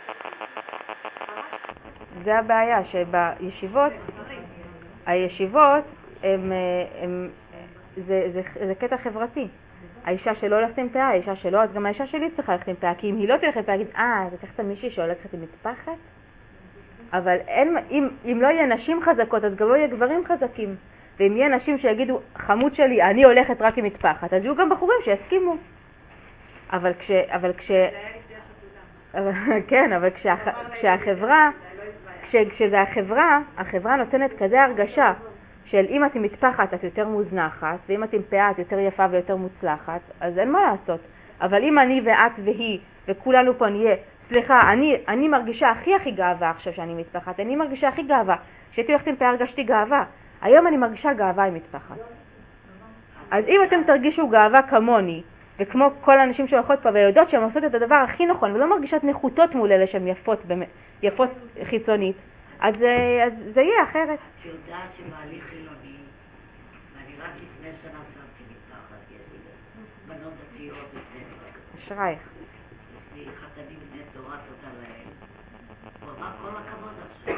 זה הבעיה, שבישיבות, הישיבות זה קטע חברתי. האישה שלא ללכת עם פאה, האישה שלא, אז גם האישה שלי צריכה ללכת עם פאה, כי אם היא לא תלכת עם פאה, תגיד, זה לקחת מישהי שהולכת עם מטפחת? אבל אם לא יהיה נשים חזקות, אז גם לא יהיה גברים חזקים. ואם יהיה נשים שיגידו, חמוד שלי, אני הולכת רק עם מטפחת, אז יהיו גם בחורים שיסכימו. אבל כשזה החברה נותנת כזה הרגשה של אם את עם מטפחת את יותר מוזנחת, ואם את עם פאה את יותר יפה ויותר מוצלחת, אז אין מה לעשות. אבל אם אני ואת והיא וכולנו פה נהיה, סליחה, אני מרגישה הכי גאווה עכשיו שאני מטפחת, אני מרגישה הכי גאווה. כשהייתי הולכת עם פאה הרגשתי גאווה, היום אני מרגישה גאווה עם מטפחת. אז אם אתם תרגישו גאווה כמוני, וכמו כל האנשים שהולכות פה ויודעות שהן עושות את הדבר הכי נכון ולא מרגישות נחותות מול אלה שהן יפות חיצונית, אז זה יהיה אחרת. שיודעת שבעלי חילוני, ואני רק לפני שנה שמתי מתחת ידי בנות דתיות לפני אשרייך. לפני חתנים בני תורה, תודה להם. הוא אמר כל הכבוד עכשיו.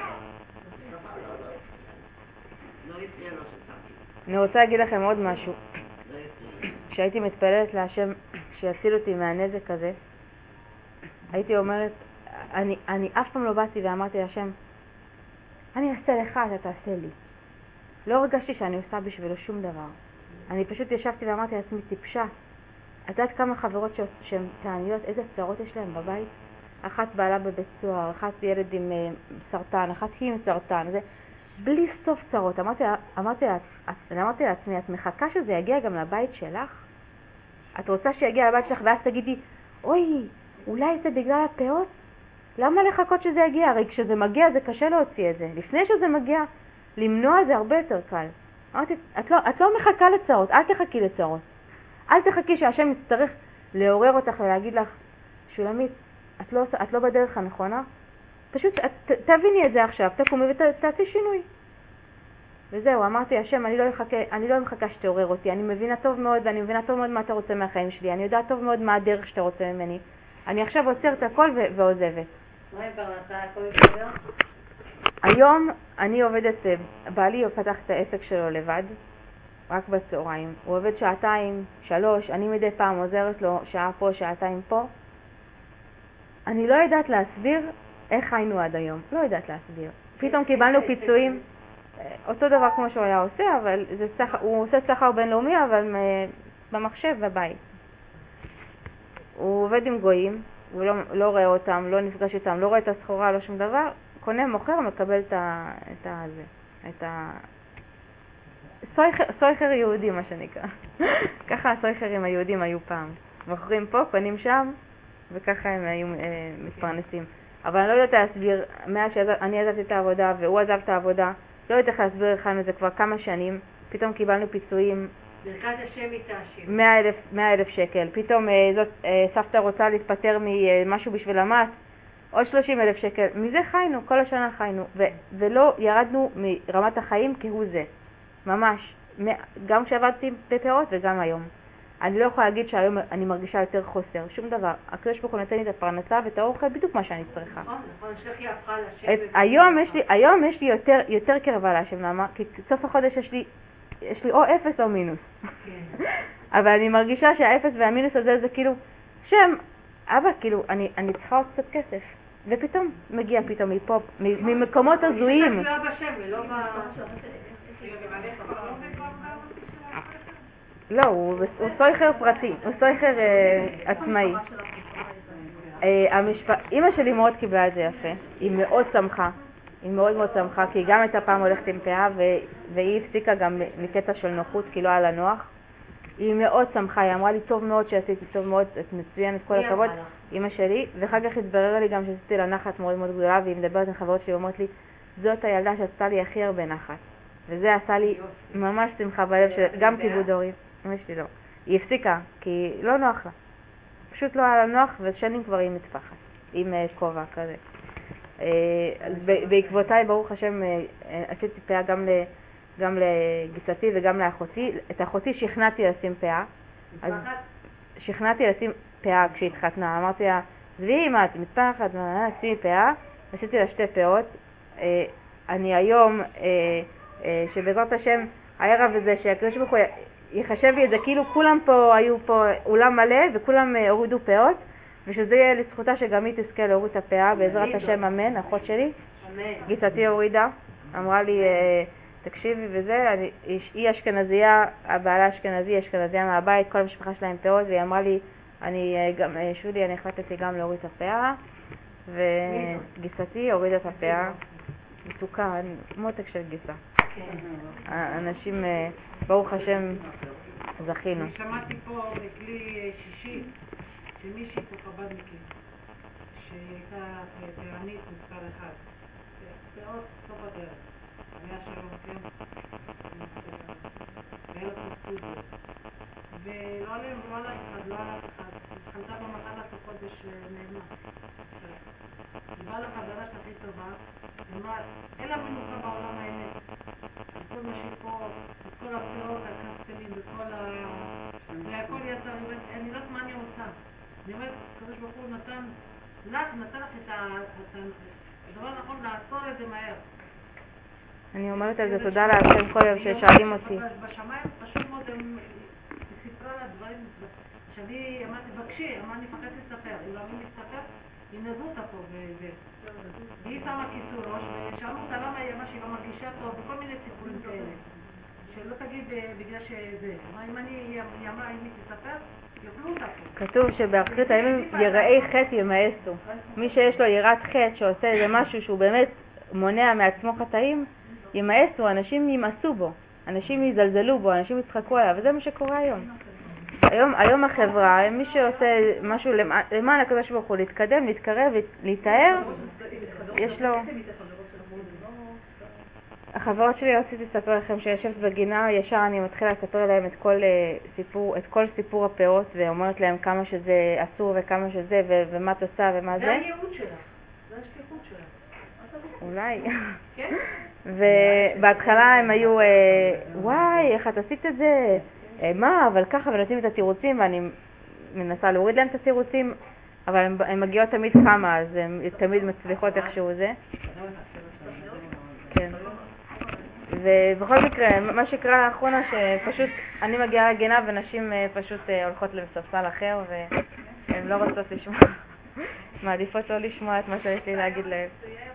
לא יפריע לו ששמתי. אני רוצה להגיד לכם עוד משהו. כשהייתי מתפללת להשם שיציל אותי מהנזק הזה, הייתי אומרת, אני אף פעם לא באתי ואמרתי להשם, אני אעשה לך, אתה תעשה לי. לא הרגשתי שאני עושה בשבילו שום דבר. אני פשוט ישבתי ואמרתי לעצמי, טיפשה. את יודעת כמה חברות שהן תעניות, איזה צרות יש להן בבית? אחת בעלה בבית סוהר, אחת ילד עם סרטן, אחת היא עם סרטן. זה בלי סוף צרות. אמרתי לעצמי, את מחכה שזה יגיע גם לבית שלך? את רוצה שיגיע לבית שלך ואז תגידי, אוי, אולי זה בגלל הפאות? למה לחכות שזה יגיע? הרי כשזה מגיע זה קשה להוציא את זה. לפני שזה מגיע, למנוע זה הרבה יותר קל. אמרתי, את לא מחכה לצרות, אל תחכי לצרות. אל תחכי שהשם יצטרך לעורר אותך ולהגיד לך, שולמית, את לא בדרך הנכונה? פשוט תביני את זה עכשיו, תקומי ותעשי שינוי. וזהו, אמרתי, השם, אני לא מחכה שתעורר אותי, אני מבינה טוב מאוד ואני מבינה טוב מאוד מה אתה רוצה מהחיים שלי, אני יודעת טוב מאוד מה הדרך שאתה רוצה ממני. אני עכשיו עוצרת הכל ועוזבת. מה עם פרנסה, הכל בסדר? היום אני עובדת, בעלי פתח את העסק שלו לבד, רק בצהריים. הוא עובד 2-3, אני מדי פעם עוזרת לו שעה פה, 2 פה. אני לא יודעת להסביר איך חיינו עד היום, לא יודעת להסביר. פתאום קיבלנו פיצויים, אותו דבר כמו שהוא היה עושה, אבל הוא עושה סחר בינלאומי, אבל במחשב בבית. הוא עובד עם גויים, הוא לא רואה אותם, לא נפגש איתם, לא רואה את הסחורה, לא שום דבר, קונה, מוכר, מקבל את סויכר יהודי, מה שנקרא. ככה הסויכרים היהודים היו פעם. מוכרים פה, קונים שם, וככה הם היו מתפרנסים. אבל אני לא יודעת להסביר, מאז שאני עזבתי את העבודה והוא עזב את העבודה, לא יודעת משבר אחד מזה כבר כמה שנים, פתאום קיבלנו פיצויים ברכת השם מתעשים. 100,000 שקל. פתאום סבתא רוצה להתפטר ממשהו בשביל המס, עוד 30,000 שקל. מזה חיינו, כל השנה חיינו, ולא ירדנו מרמת החיים כהוא זה. ממש. גם כשעבדתי בפאות וגם היום. אני לא יכולה להגיד שהיום אני מרגישה יותר חוסר, שום דבר. הקדוש ברוך הוא נתן לי את הפרנסה ואת האוכל בדיוק מה שאני צריכה. נכון, שלחי הפכה לשם. היום יש לי יותר קרבה להשם, למה? כי סוף החודש יש לי או 0 או מינוס. אבל אני מרגישה שהאפס והמינוס הזה זה כאילו, שם, אבא, כאילו, אני צריכה עוד קצת כסף. ופתאום מגיע פתאום מפה, ממקומות הזויים. היא תקלה בשם ולא לא, הוא סויכר פרטי, הוא סויכר עצמאי. אמא שלי מאוד קיבלה את זה יפה, היא מאוד שמחה. היא מאוד מאוד שמחה, כי היא גם הייתה פעם הולכת עם פאה, והיא הפסיקה גם מקטע של נוחות, כי לא היה לה נוח. היא מאוד שמחה, היא אמרה לי טוב מאוד שעשיתי, טוב מאוד, את מצוינת, כל הכבוד, אמא שלי, ואחר כך התברר לי גם שעשיתי לה נחת מאוד מאוד גדולה, והיא מדברת עם חברות שלי ואומרת לי, זאת הילדה שעשתה לי הכי הרבה נחת. וזה עשה לי ממש שמחה בלב, גם כיבוד הורים. אמא שלי לא. היא הפסיקה, כי לא נוח לה. פשוט לא היה לה נוח, ושנים כבר היא מטפחת, עם כובע כזה. בעקבותיי, ברוך השם, עשיתי פאה גם לגיסתי וגם לאחותי. את אחותי שכנעתי לשים פאה. שכנעתי לשים פאה כשהתחתנה. אמרתי לה, זבי אמא, את מתפחת, שימי פאה. עשיתי לה 2 פאות. אני היום, שבעזרת השם, הערב הזה, שהקדוש ברוך הוא יחשב לי את זה, כאילו כולם פה היו פה אולם מלא וכולם הורידו פאות, ושזה יהיה לזכותה שגם היא תזכה להוריד את הפאה, בעזרת השם, אמן, אחות שלי. גיסתי הורידה, אמרה לי, תקשיבי וזה, היא אשכנזייה, הבעלה אשכנזי, אשכנזייה מהבית, כל המשפחה שלהם פאות, והיא אמרה לי, שולי, אני החלטתי גם להוריד את הפאה, וגיסתי הורידה את הפאה, מתוקה, מותק של גיסה. אנשים, ברוך השם, זכינו. אני שמעתי פה בכלי שישי, שמישהי פה חב"דניקית, שהייתה תירנית מספר 1, פאות סוף הדרך. היה שלום, כן? והיה לה תפקוד. ולא עליהם, לא על אחד, לא על אף אחד. התחלתה במחלת החודש נעלמה. היא באה לחברה שהכי טובה, אמרה, אין לה מנוחה בעולם האמת. כל מה שפה, את כל הפאות, הקסטלים וכל והכל יצא, אני לא יודעת מה אני עושה. אני אומרת, הקדוש ברוך הוא נתן לך את הדבר הנכון לעצור את זה מהר. אני אומרת על זה תודה להשם כל יום ששואלים אותי. בשמיים פשוט מאוד היא סיפרה לה דברים, שאני אמרתי, בקשי, אמרה, אני פחדתי לספר, אם לא אמרו להסתפר, ינזו אותה פה והיא שמה כיסור ראש, ושאלו אותה למה היא אמרה שהיא לא מרגישה טוב, וכל מיני סיפורים כאלה. שלא תגיד בגלל שזה, אם היא אמרה, אם היא תספר, יוכלו אותה פה. כתוב שבאחרית הימים יראי חטא ימאסו. מי שיש לו יראת חטא שעושה איזה משהו שהוא באמת מונע מעצמו חטאים, ימאסו, אנשים ימאסו בו, אנשים יזלזלו בו, אנשים יצחקו עליו, וזה מה שקורה היום. היום החברה, מי שעושה משהו למען הקדוש ברוך הוא, להתקדם, להתקרב, להתאר, יש לו... החברות שלי רציתי לספר לכם שישבת בגינה, ישר אני מתחילה לספר להם את כל סיפור הפאות, ואומרת להם כמה שזה אסור וכמה שזה, ומה את עושה ומה זה. זה הייעוד שלה, זה השליחות שלה. אולי. כן? ובהתחלה הם היו, וואי, איך את עשית את זה? מה, אבל ככה, ונותנים את התירוצים, ואני מנסה להוריד להם את התירוצים, אבל הן מגיעות תמיד כמה, אז הן תמיד מצליחות איכשהו זה. כן. ובכל מקרה, מה שקרה לאחרונה, שפשוט אני מגיעה לגינה ונשים פשוט הולכות לספסל אחר, והן לא רוצות לשמוע, מעדיפות לא לשמוע את מה שיש לי להגיד להם.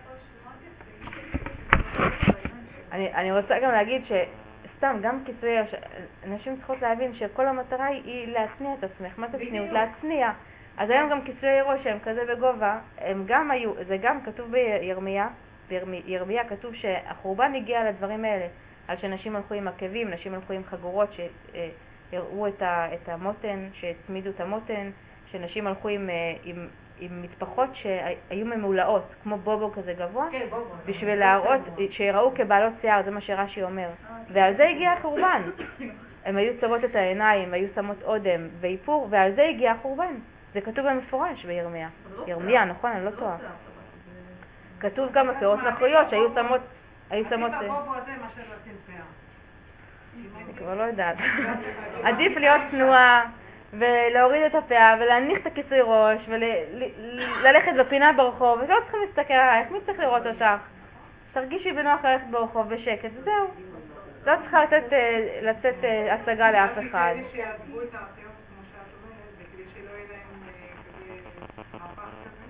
אני רוצה גם להגיד שסתם, גם כיסוי, אנשים צריכות להבין שכל המטרה היא להצניע את עצמך. מה תצניעות? להצניע. אז היום גם כיסוי ראש שהם כזה בגובה, הם גם היו, זה גם כתוב בירמיה כתוב שהחורבן הגיע לדברים האלה, על שנשים הלכו עם עקבים, נשים הלכו עם חגורות שהראו את המותן, שהצמידו את המותן, שנשים הלכו עם מטפחות שהיו ממולאות, כמו בובו כזה גבוה, בשביל להראות, שיראו כבעלות שיער, זה מה שרש"י אומר. ועל זה הגיע החורבן. הם היו צוות את העיניים, היו שמות אודם ואיפור, ועל זה הגיע החורבן. זה כתוב במפורש בירמיה. ירמיה, נכון? אני לא טועה. כתוב גם הפירות נוכריות שהיו שמות... אני בבובו הזה מה שלשים פאה. אני כבר לא יודעת. עדיף להיות צנועה ולהוריד את הפאה ולהניח את הכיסוי ראש וללכת בפינה ברחוב, ולא צריכים להסתכל עלייך, מי צריך לראות אותך? תרגישי בנוח ללכת ברחוב בשקט, וזהו. לא צריכה לצאת הצגה לאף אחד. כדי שיעזבו את האחיות כמו שאת אומרת, וכדי שלא יהיה להם כזה מהפך כזה,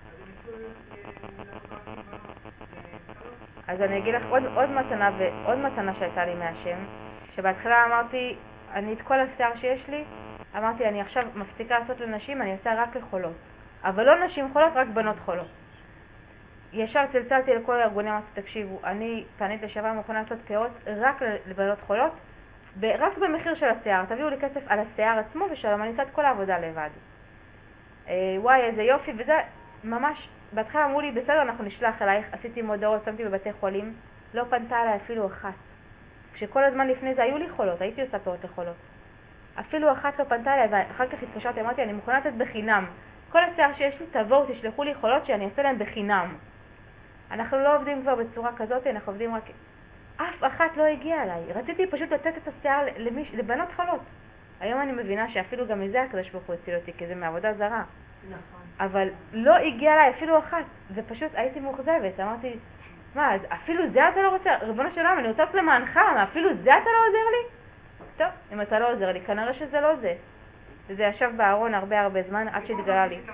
אז אני אגיד לך עוד מתנה שהייתה לי מהשם, שבהתחלה אמרתי, אני את כל השיער שיש לי, אמרתי, אני עכשיו מפסיקה לעשות לנשים, אני עושה רק לחולות. אבל לא נשים חולות, רק בנות חולות. ישר צלצלתי לכל הארגונים, אמרתי, תקשיבו, אני פנית לשעבר מוכנה לעשות פאות רק לבנות חולות, רק במחיר של השיער, תביאו לי כסף על השיער עצמו ושלום, אני עושה את כל העבודה לבד. וואי, איזה יופי, וזה ממש, בהתחלה אמרו לי, בסדר, אנחנו נשלח אלייך, עשיתי מודעות, שמתי בבתי חולים, לא פנתה אליי אפילו אחת. כשכל הזמן לפני זה היו לי חולות, הייתי עושה פאות לחולות. אפילו אחת לא פנתה אליי, ואחר כך התקשרתי, אמרתי, אני מוכנה לתת בחינם. כל השיער שיש לי, תבואו, תשלחו לי חולות שאני אעשה להם בחינם. אנחנו לא עובדים כבר בצורה כזאת, אנחנו עובדים רק... אף אחת לא הגיעה אליי. רציתי פשוט לתת את השיער לבנות חולות. היום אני מבינה שאפילו גם מזה הקדוש ברוך הוא הציל אותי, כי זה מעבודה זרה. נכון. אבל לא הגיעה אליי אפילו אחת, ופשוט הייתי מאוכזבת. אמרתי, מה, אפילו זה אתה לא רוצה? ריבונו של עולם, אני רוצה למענך, אפילו זה אתה לא עוזר לי? טוב, אם אתה לא עוזר לי, כנראה שזה לא זה. וזה ישב בארון הרבה זמן עד שהתגלה לי.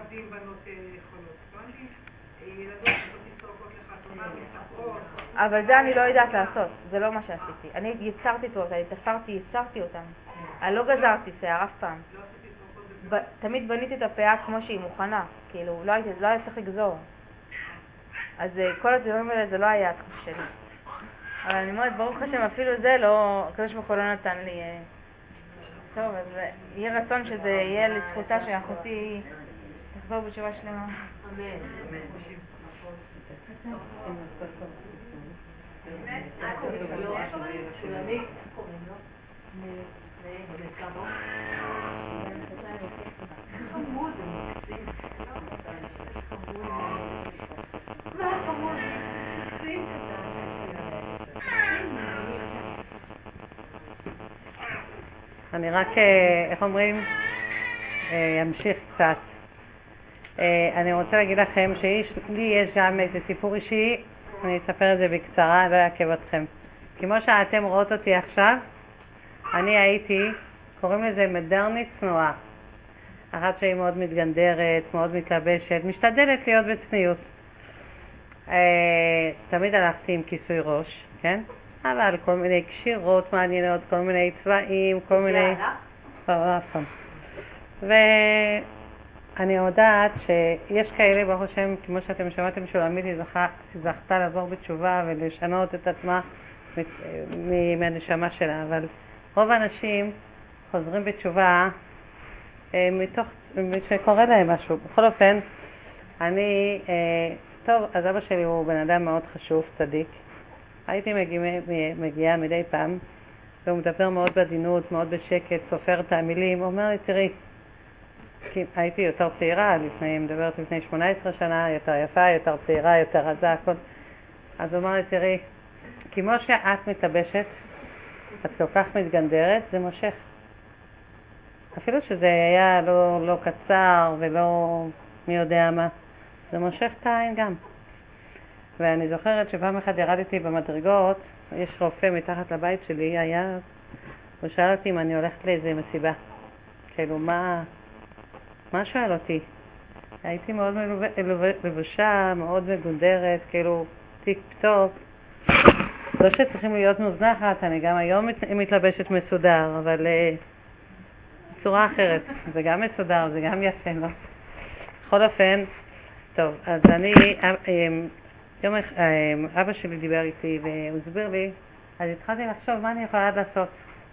אבל זה אני לא יודעת לעשות, זה לא מה שעשיתי. אני יצרתי תורות, אני יצרתי אותם. אני לא גזרתי שיער אף פעם. תמיד בניתי את הפאה כמו שהיא מוכנה, כאילו לא היה צריך לגזור. אז כל הדברים האלה זה לא היה התחוש שלי. אבל אני אומרת, ברוך השם, אפילו זה לא, הקדוש ברוך הוא לא נתן לי. טוב, אז יהיה רצון שזה יהיה לזכותה שאחותי תחזור בתשובה שלמה. אמן. אני רק, איך אומרים, אמשיך קצת. אני רוצה להגיד לכם שלי יש גם איזה סיפור אישי, אני אספר את זה בקצרה, לא אעכב אתכם. כמו שאתם רואות אותי עכשיו, אני הייתי, קוראים לזה מודרנית צנועה. אחת שהיא מאוד מתגנדרת, מאוד מתלבשת, משתדלת להיות בצניעות. תמיד הלכתי עם כיסוי ראש, כן? אבל כל מיני קשירות מעניינות, כל מיני צבעים, כל מיני... אף פעם. ואני יודעת שיש כאלה, ברוך השם, כמו שאתם שמעתם, שולמית היא זכתה לעבור בתשובה ולשנות את עצמה מהנשמה שלה, אבל רוב האנשים חוזרים בתשובה מתוך שקורה להם משהו. בכל אופן, טוב, אז אבא שלי הוא בן אדם מאוד חשוב, צדיק. הייתי מגיעה מדי פעם, והוא מדבר מאוד בעדינות, מאוד בשקט, סופר את המילים, הוא אומר לי, תראי, כי הייתי יותר צעירה, מדברת לפני 18 שנה, יותר יפה, יותר צעירה, יותר רזה, הכל. אז הוא אמר לי, תראי, כמו שאת מתלבשת, את כל כך מתגנדרת, זה מושך. אפילו שזה היה לא קצר ולא מי יודע מה, זה מושך את העין גם. ואני זוכרת שפעם אחת ירדתי במדרגות, יש רופא מתחת לבית שלי, הוא שאל אותי אם אני הולכת לאיזה מסיבה. כאילו, מה שואל אותי? הייתי מאוד לבושה, מאוד מגונדרת, כאילו, תיק פטופ. לא שצריכים להיות מוזנחת, אני גם היום מתלבשת מסודר, אבל בצורה אחרת. זה גם מסודר, זה גם יפה, לא? בכל אופן, טוב, אז יום אבא שלי דיבר איתי והוא הסביר לי, אז התחלתי לחשוב מה אני יכולה לעשות.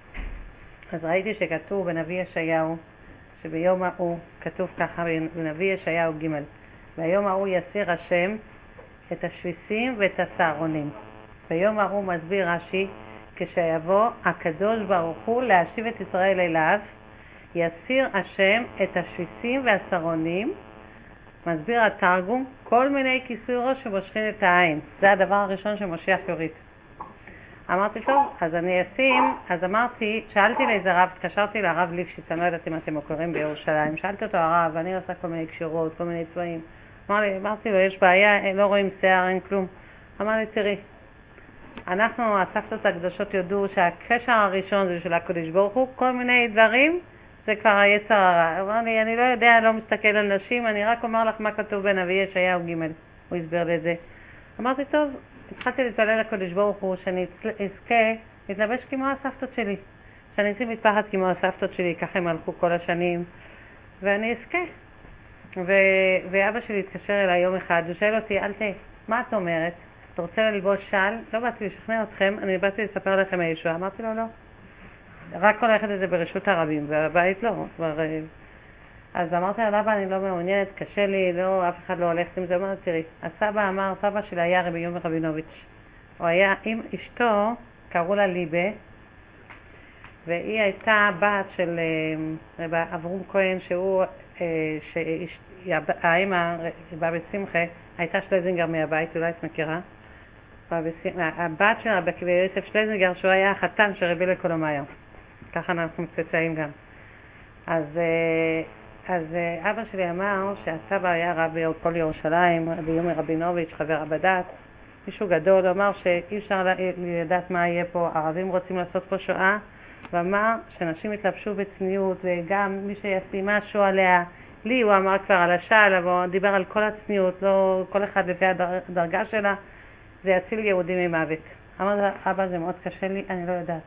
אז ראיתי שכתוב בנביא ישעיהו, שביום ההוא, כתוב ככה בנביא ישעיהו ג' ביום ההוא יסיר השם את השביסים ואת הסהרונים. ביום ההוא מסביר רש"י, כשיבוא הקדוש ברוך הוא להשיב את ישראל אליו, יסיר השם את השביסים והסהרונים. מסביר התרגום, כל מיני כיסוי ראש שמושכים את העין. זה הדבר הראשון שמשיח יוריד. אמרתי, טוב, אז אני אשים, אז אמרתי, שאלתי לאיזה רב, התקשרתי לרב ליפשיץ, אני לא יודעת אם אתם מכירים בירושלים, שאלתי אותו הרב, אני עושה כל מיני קשירות, כל מיני צבעים. אמרתי לו, יש בעיה, לא רואים שיער, אין כלום. אמר לי, תראי, אנחנו, הסבתות הקדושות יודעו שהקשר הראשון זה של הקדוש ברוך הוא, כל מיני דברים, זה כבר היצר הרע. אמר לי, אני לא יודע, לא מסתכל על נשים, אני רק אומר לך מה כתוב בנביא ישעיהו ג' הוא הסביר לי את זה. אמרתי, טוב, התחלתי להתפלל לקדוש ברוך הוא שאני אזכה להתלבש כמו הסבתות שלי. שאני אשים מטפחת כמו הסבתות שלי, ככה הם הלכו כל השנים, ואני אזכה ואבא שלי התקשר אליי יום אחד ושאל אותי, מה את אומרת? אתה רוצה ללבוש של? לא באתי לשכנע אתכם, אני באתי לספר לכם הישועה. אמרתי לו, לא. רק הולכת את זה ברשות הרבים, והבית לא. אז אמרתי לו, אבא, אני לא מעוניינת, קשה לי, לא, אף אחד לא הולך עם זה. אמרתי, תראי, סבא שלי היה רבי יומי רבינוביץ'. הוא היה עם אשתו, קראו לה ליבה, והיא הייתה בת של רבי אברום כהן, האמא, רבי שמחה, הייתה שלזינגר מהבית, אולי את מכירה? הבת של רבי יוסף שלזינגר, שהוא היה החתן של רבי לקולומייר. ככה אנחנו מצאצאים גם. אז אבא שלי אמר שהסבא היה רבי כל ירושלים, רבי יומי רבינוביץ', חבר הבדת, מישהו גדול, הוא אמר שאי אפשר לדעת מה יהיה פה, ערבים רוצים לעשות פה שואה, ואמר שנשים יתלבשו בצניעות, וגם מי שישים משהו עליה, לי הוא אמר כבר על השל, אבל הוא דיבר על כל הצניעות, לא כל אחד לפי הדרגה שלה, זה יציל יהודים ממוות. אמרתי, אבא, זה מאוד קשה לי, אני לא יודעת.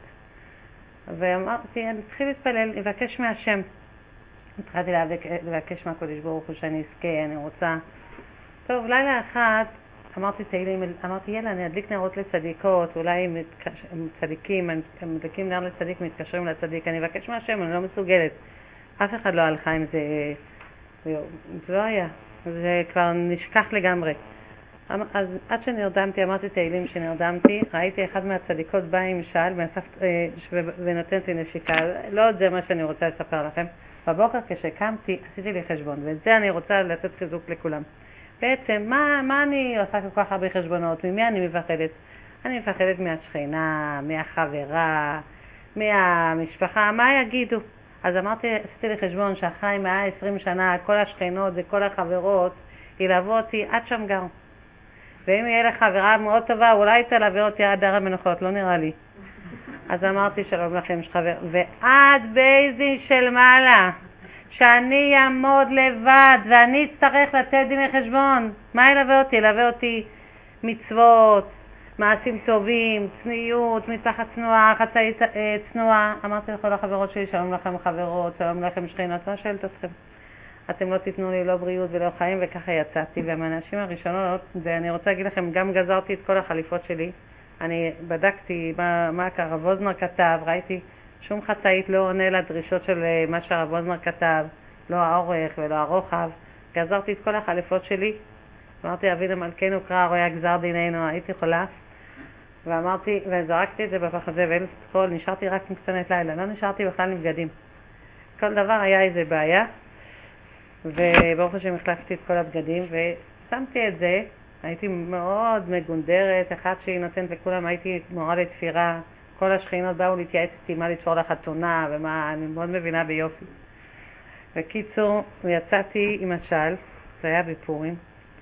ואמרתי, אני צריכה להתפלל, לבקש מהשם. התחלתי לבקש מהקודש ברוך הוא שאני אזכה, אני רוצה. טוב, לילה אחד אמרתי תהילים, אמרתי, יאללה, אני אדליק נרות לצדיקות, אולי הם צדיקים, הם מדליקים נר לצדיק, מתקשרים לצדיק, אני אבקש מהשם, אני לא מסוגלת. אף אחד לא הלכה עם זה, זה לא היה, זה כבר נשכח לגמרי. אז עד שנרדמתי, אמרתי תהילים שנרדמתי, ראיתי אחד מהצדיקות בא עם של ונותנת לי נשיקה, לא זה מה שאני רוצה לספר לכם. בבוקר כשקמתי עשיתי לי חשבון, ואת זה אני רוצה לתת חיזוק לכולם. בעצם, מה אני עושה כל כך הרבה חשבונות? ממי אני מפחדת? אני מפחדת מהשכנה, מהחברה, מהמשפחה, מה יגידו? אז עשיתי לי חשבון שאחרי 120 שנה כל השכנות וכל החברות ילוו אותי עד שם גר. ואם יהיה לך חברה מאוד טובה, אולי תלווה אותי עד הר המנוחות, לא נראה לי. אז אמרתי שלום לכם שחבר, ועד בייזין של מעלה, שאני אעמוד לבד ואני אצטרך לתת דין חשבון. מה ילווה אותי? ילווה אותי מצוות, מעשים טובים, צניעות, מטפחת צנועה, חצאית צנועה. אמרתי לכל החברות שלי, שלום לכם חברות, שלום לכם שכנות, מה שואלת אתכם? אתם לא תיתנו לי לא בריאות ולא חיים, וככה יצאתי. והאנשים הראשונות, ואני רוצה להגיד לכם, גם גזרתי את כל החליפות שלי. אני בדקתי מה הרב ווזנר כתב, ראיתי שום חצאית לא עונה לדרישות של מה שהרב ווזנר כתב, לא האורך ולא הרוחב. גזרתי את כל החליפות שלי, אמרתי אבינו מלכנו קרא רואה גזר דיננו, הייתי חולה, ואמרתי, וזרקתי את זה בפח הזבל, נשארתי רק עם קצנת לילה, לא נשארתי בכלל עם בגדים. כל דבר היה איזה בעיה, וברוך השם החלפתי את כל הבגדים ושמתי את זה. הייתי מאוד מגונדרת, אחת שהיא נותנת לכולם, הייתי מורה לתפירה, כל השכינות באו להתייעץ איתי מה לתפור לחתונה ומה, אני מאוד מבינה ביופי. בקיצור, יצאתי עם השל, זה היה בפורים,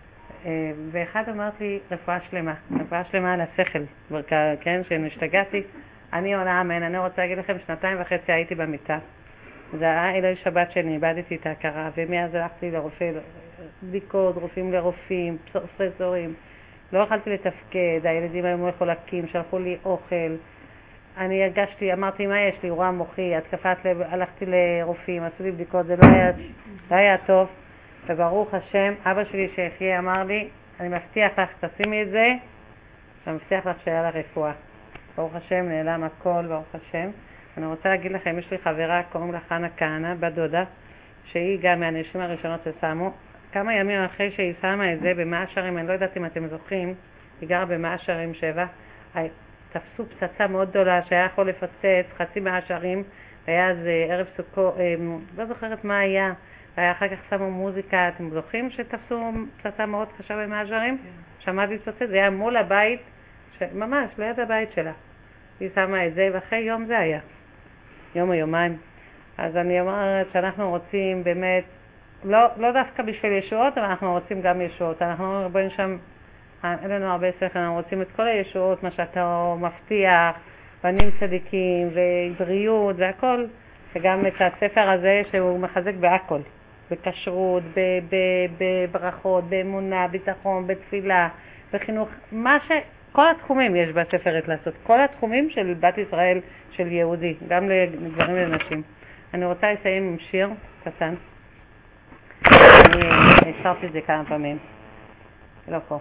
ואחד אמרת לי רפואה שלמה על השכל, כן, שנשתגעתי. אני עונה אמן, אני רוצה להגיד לכם, 2.5 הייתי במיטה. זה היה אלוהי שבת שאני איבדתי את ההכרה, ומאז הלכתי לרופא, בדיקות, רופאים לרופאים, פרופסורים, לא יכולתי לתפקד, הילדים היו מחולקים, שלחו לי אוכל, אני הרגשתי, אמרתי מה יש לי, אירוע מוחי, התקפת לב, הלכתי לרופאים, עשו לי בדיקות, זה לא היה טוב, וברוך השם, אבא שלי שהחיה אמר לי, אני מבטיח לך, תשימי את זה, אני מבטיח לך שהיה לה רפואה. ברוך השם, נעלם הכל, ברוך השם. אני רוצה להגיד לכם, יש לי חברה, קוראים לה חנה כהנא, בת דודה, שהיא גם מהנשים הראשונות ששמו. כמה ימים אחרי שהיא שמה את זה במאה שערים, אני לא יודעת אם אתם זוכרים, היא גרה במאה שערים 7, תפסו פצצה מאוד גדולה שהיה יכול לפצץ חצי מאה שערים, והיה אז ערב סוכות, לא זוכרת מה היה, ואחר כך שמו מוזיקה, אתם זוכרים שתפסו פצצה מאוד קשה במאה שערים? שמעתי פצצה, זה היה מול הבית, ממש ליד הבית שלה. היא שמה את זה, ואחרי יום זה היה. יום או יומיים. אז אני אומרת שאנחנו רוצים באמת, לא דווקא בשביל ישועות, אבל אנחנו רוצים גם ישועות. אנחנו רואים שם, אין לנו הרבה שכל, אנחנו רוצים את כל הישועות, מה שאתה מבטיח, בנים צדיקים ובריאות והכל, וגם את הספר הזה שהוא מחזק בהכל, בכשרות, בברכות, באמונה, ביטחון, בתפילה, בחינוך, כל התחומים יש בספר את לעשות, כל התחומים של בת ישראל, של יהודי, גם לגברים ולנשים. אני רוצה לסיים עם שיר קטן. אני השרתי את זה כמה פעמים. לא פה.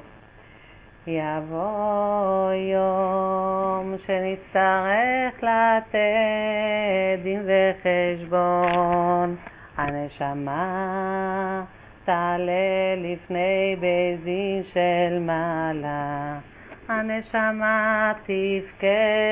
יבוא יום שנצטרך לתת דין וחשבון, הנשמה תעלה לפני בית דין של מעלה, הנשמה תבכה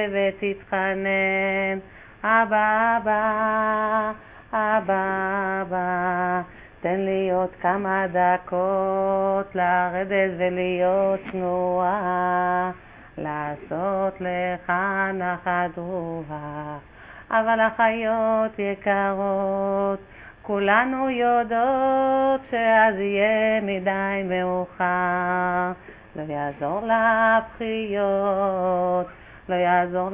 ותתחנן, אבא אבא אבא אבא, תן לי עוד כמה דקות לרדת ולהיות צנועה, לעשות לך נחת רוח. אבל החיות יקרות, כולנו יודעות שאז יהיה מדי מאוחר. לא יעזור לבחיות, לא יעזור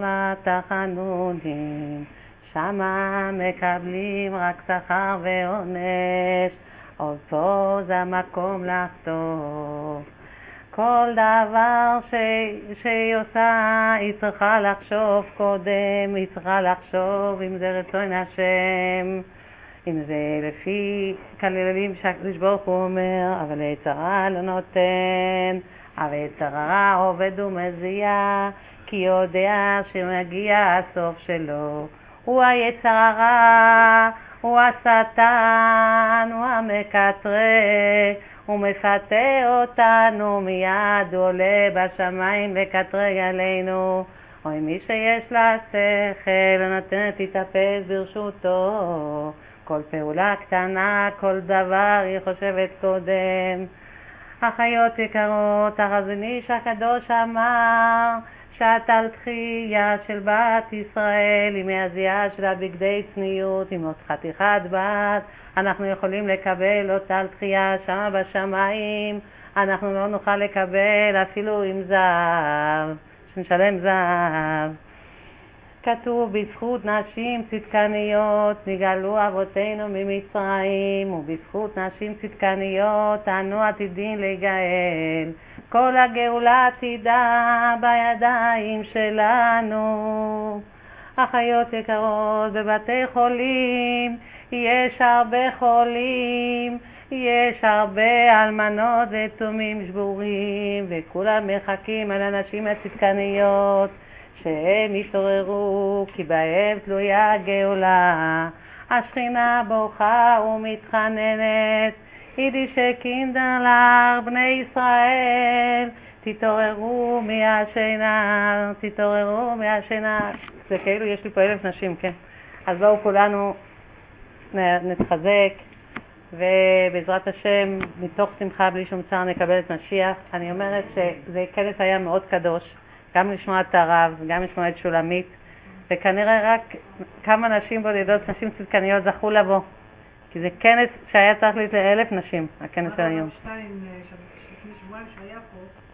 לתחנונים, שמה מקבלים רק שכר ועונש, עוד פה זה המקום לחטוף. כל דבר שהיא עושה, היא צריכה לחשוב קודם, היא צריכה לחשוב אם זה רצון השם, אם זה לפי כללים שהקדוש ברוך הוא אומר, אבל יצר הרע לא נותן, אבל יצר הרע עובד ומזיע, כי יודע שמגיע הסוף שלו. הוא היצר הרע, הוא השטן, הוא המקטרג, הוא מפתה אותנו מיד, הוא עולה בשמיים וקטרג עלינו. אוי מי שיש לה שכל, נותנת להתאפס ברשותו, כל פעולה קטנה, כל דבר היא חושבת קודם. החיות יקרות, הרזון איש הקדוש אמר, שעת על תחייה של בת ישראל, עם הזיעה שלה בגדי צניות, עם עוד חתיכת בת, אנחנו יכולים לקבל אותה על תחייה שמה בשמיים, אנחנו לא נוכל לקבל אפילו עם זהב, שנשלם זהב. כתוב בזכות נשים צדקניות נגאלו אבותינו ממצרים, ובזכות נשים צדקניות אנו עתידים להיגאל. כל הגאולה עתידה בידיים שלנו. אחיות יקרות, בבתי חולים יש הרבה חולים, יש הרבה אלמנות ויתומים שבורים, וכולם מחכים על הנשים הצדקניות שהם יתעוררו, כי בהם תלויה הגאולה. השכינה בוכה ומתחננת, יידישה קינדרלר בני ישראל, תתעוררו מהשינה, תתעוררו מהשינה. זה כאילו יש לי פה 1,000 נשים, כן? אז בואו כולנו נתחזק, ובעזרת השם מתוך שמחה בלי שום צער נקבל את משיח. אני אומרת שזה כנס היה מאוד קדוש, גם לשמוע את הרב, גם לשמוע את שולמית, וכנראה רק כמה נשים בודדות, נשים צדקניות, זכו לבוא, כי זה כנס שהיה צריך ל1,000 נשים, הכנס של היום. לפני שבועיים שהיה פה,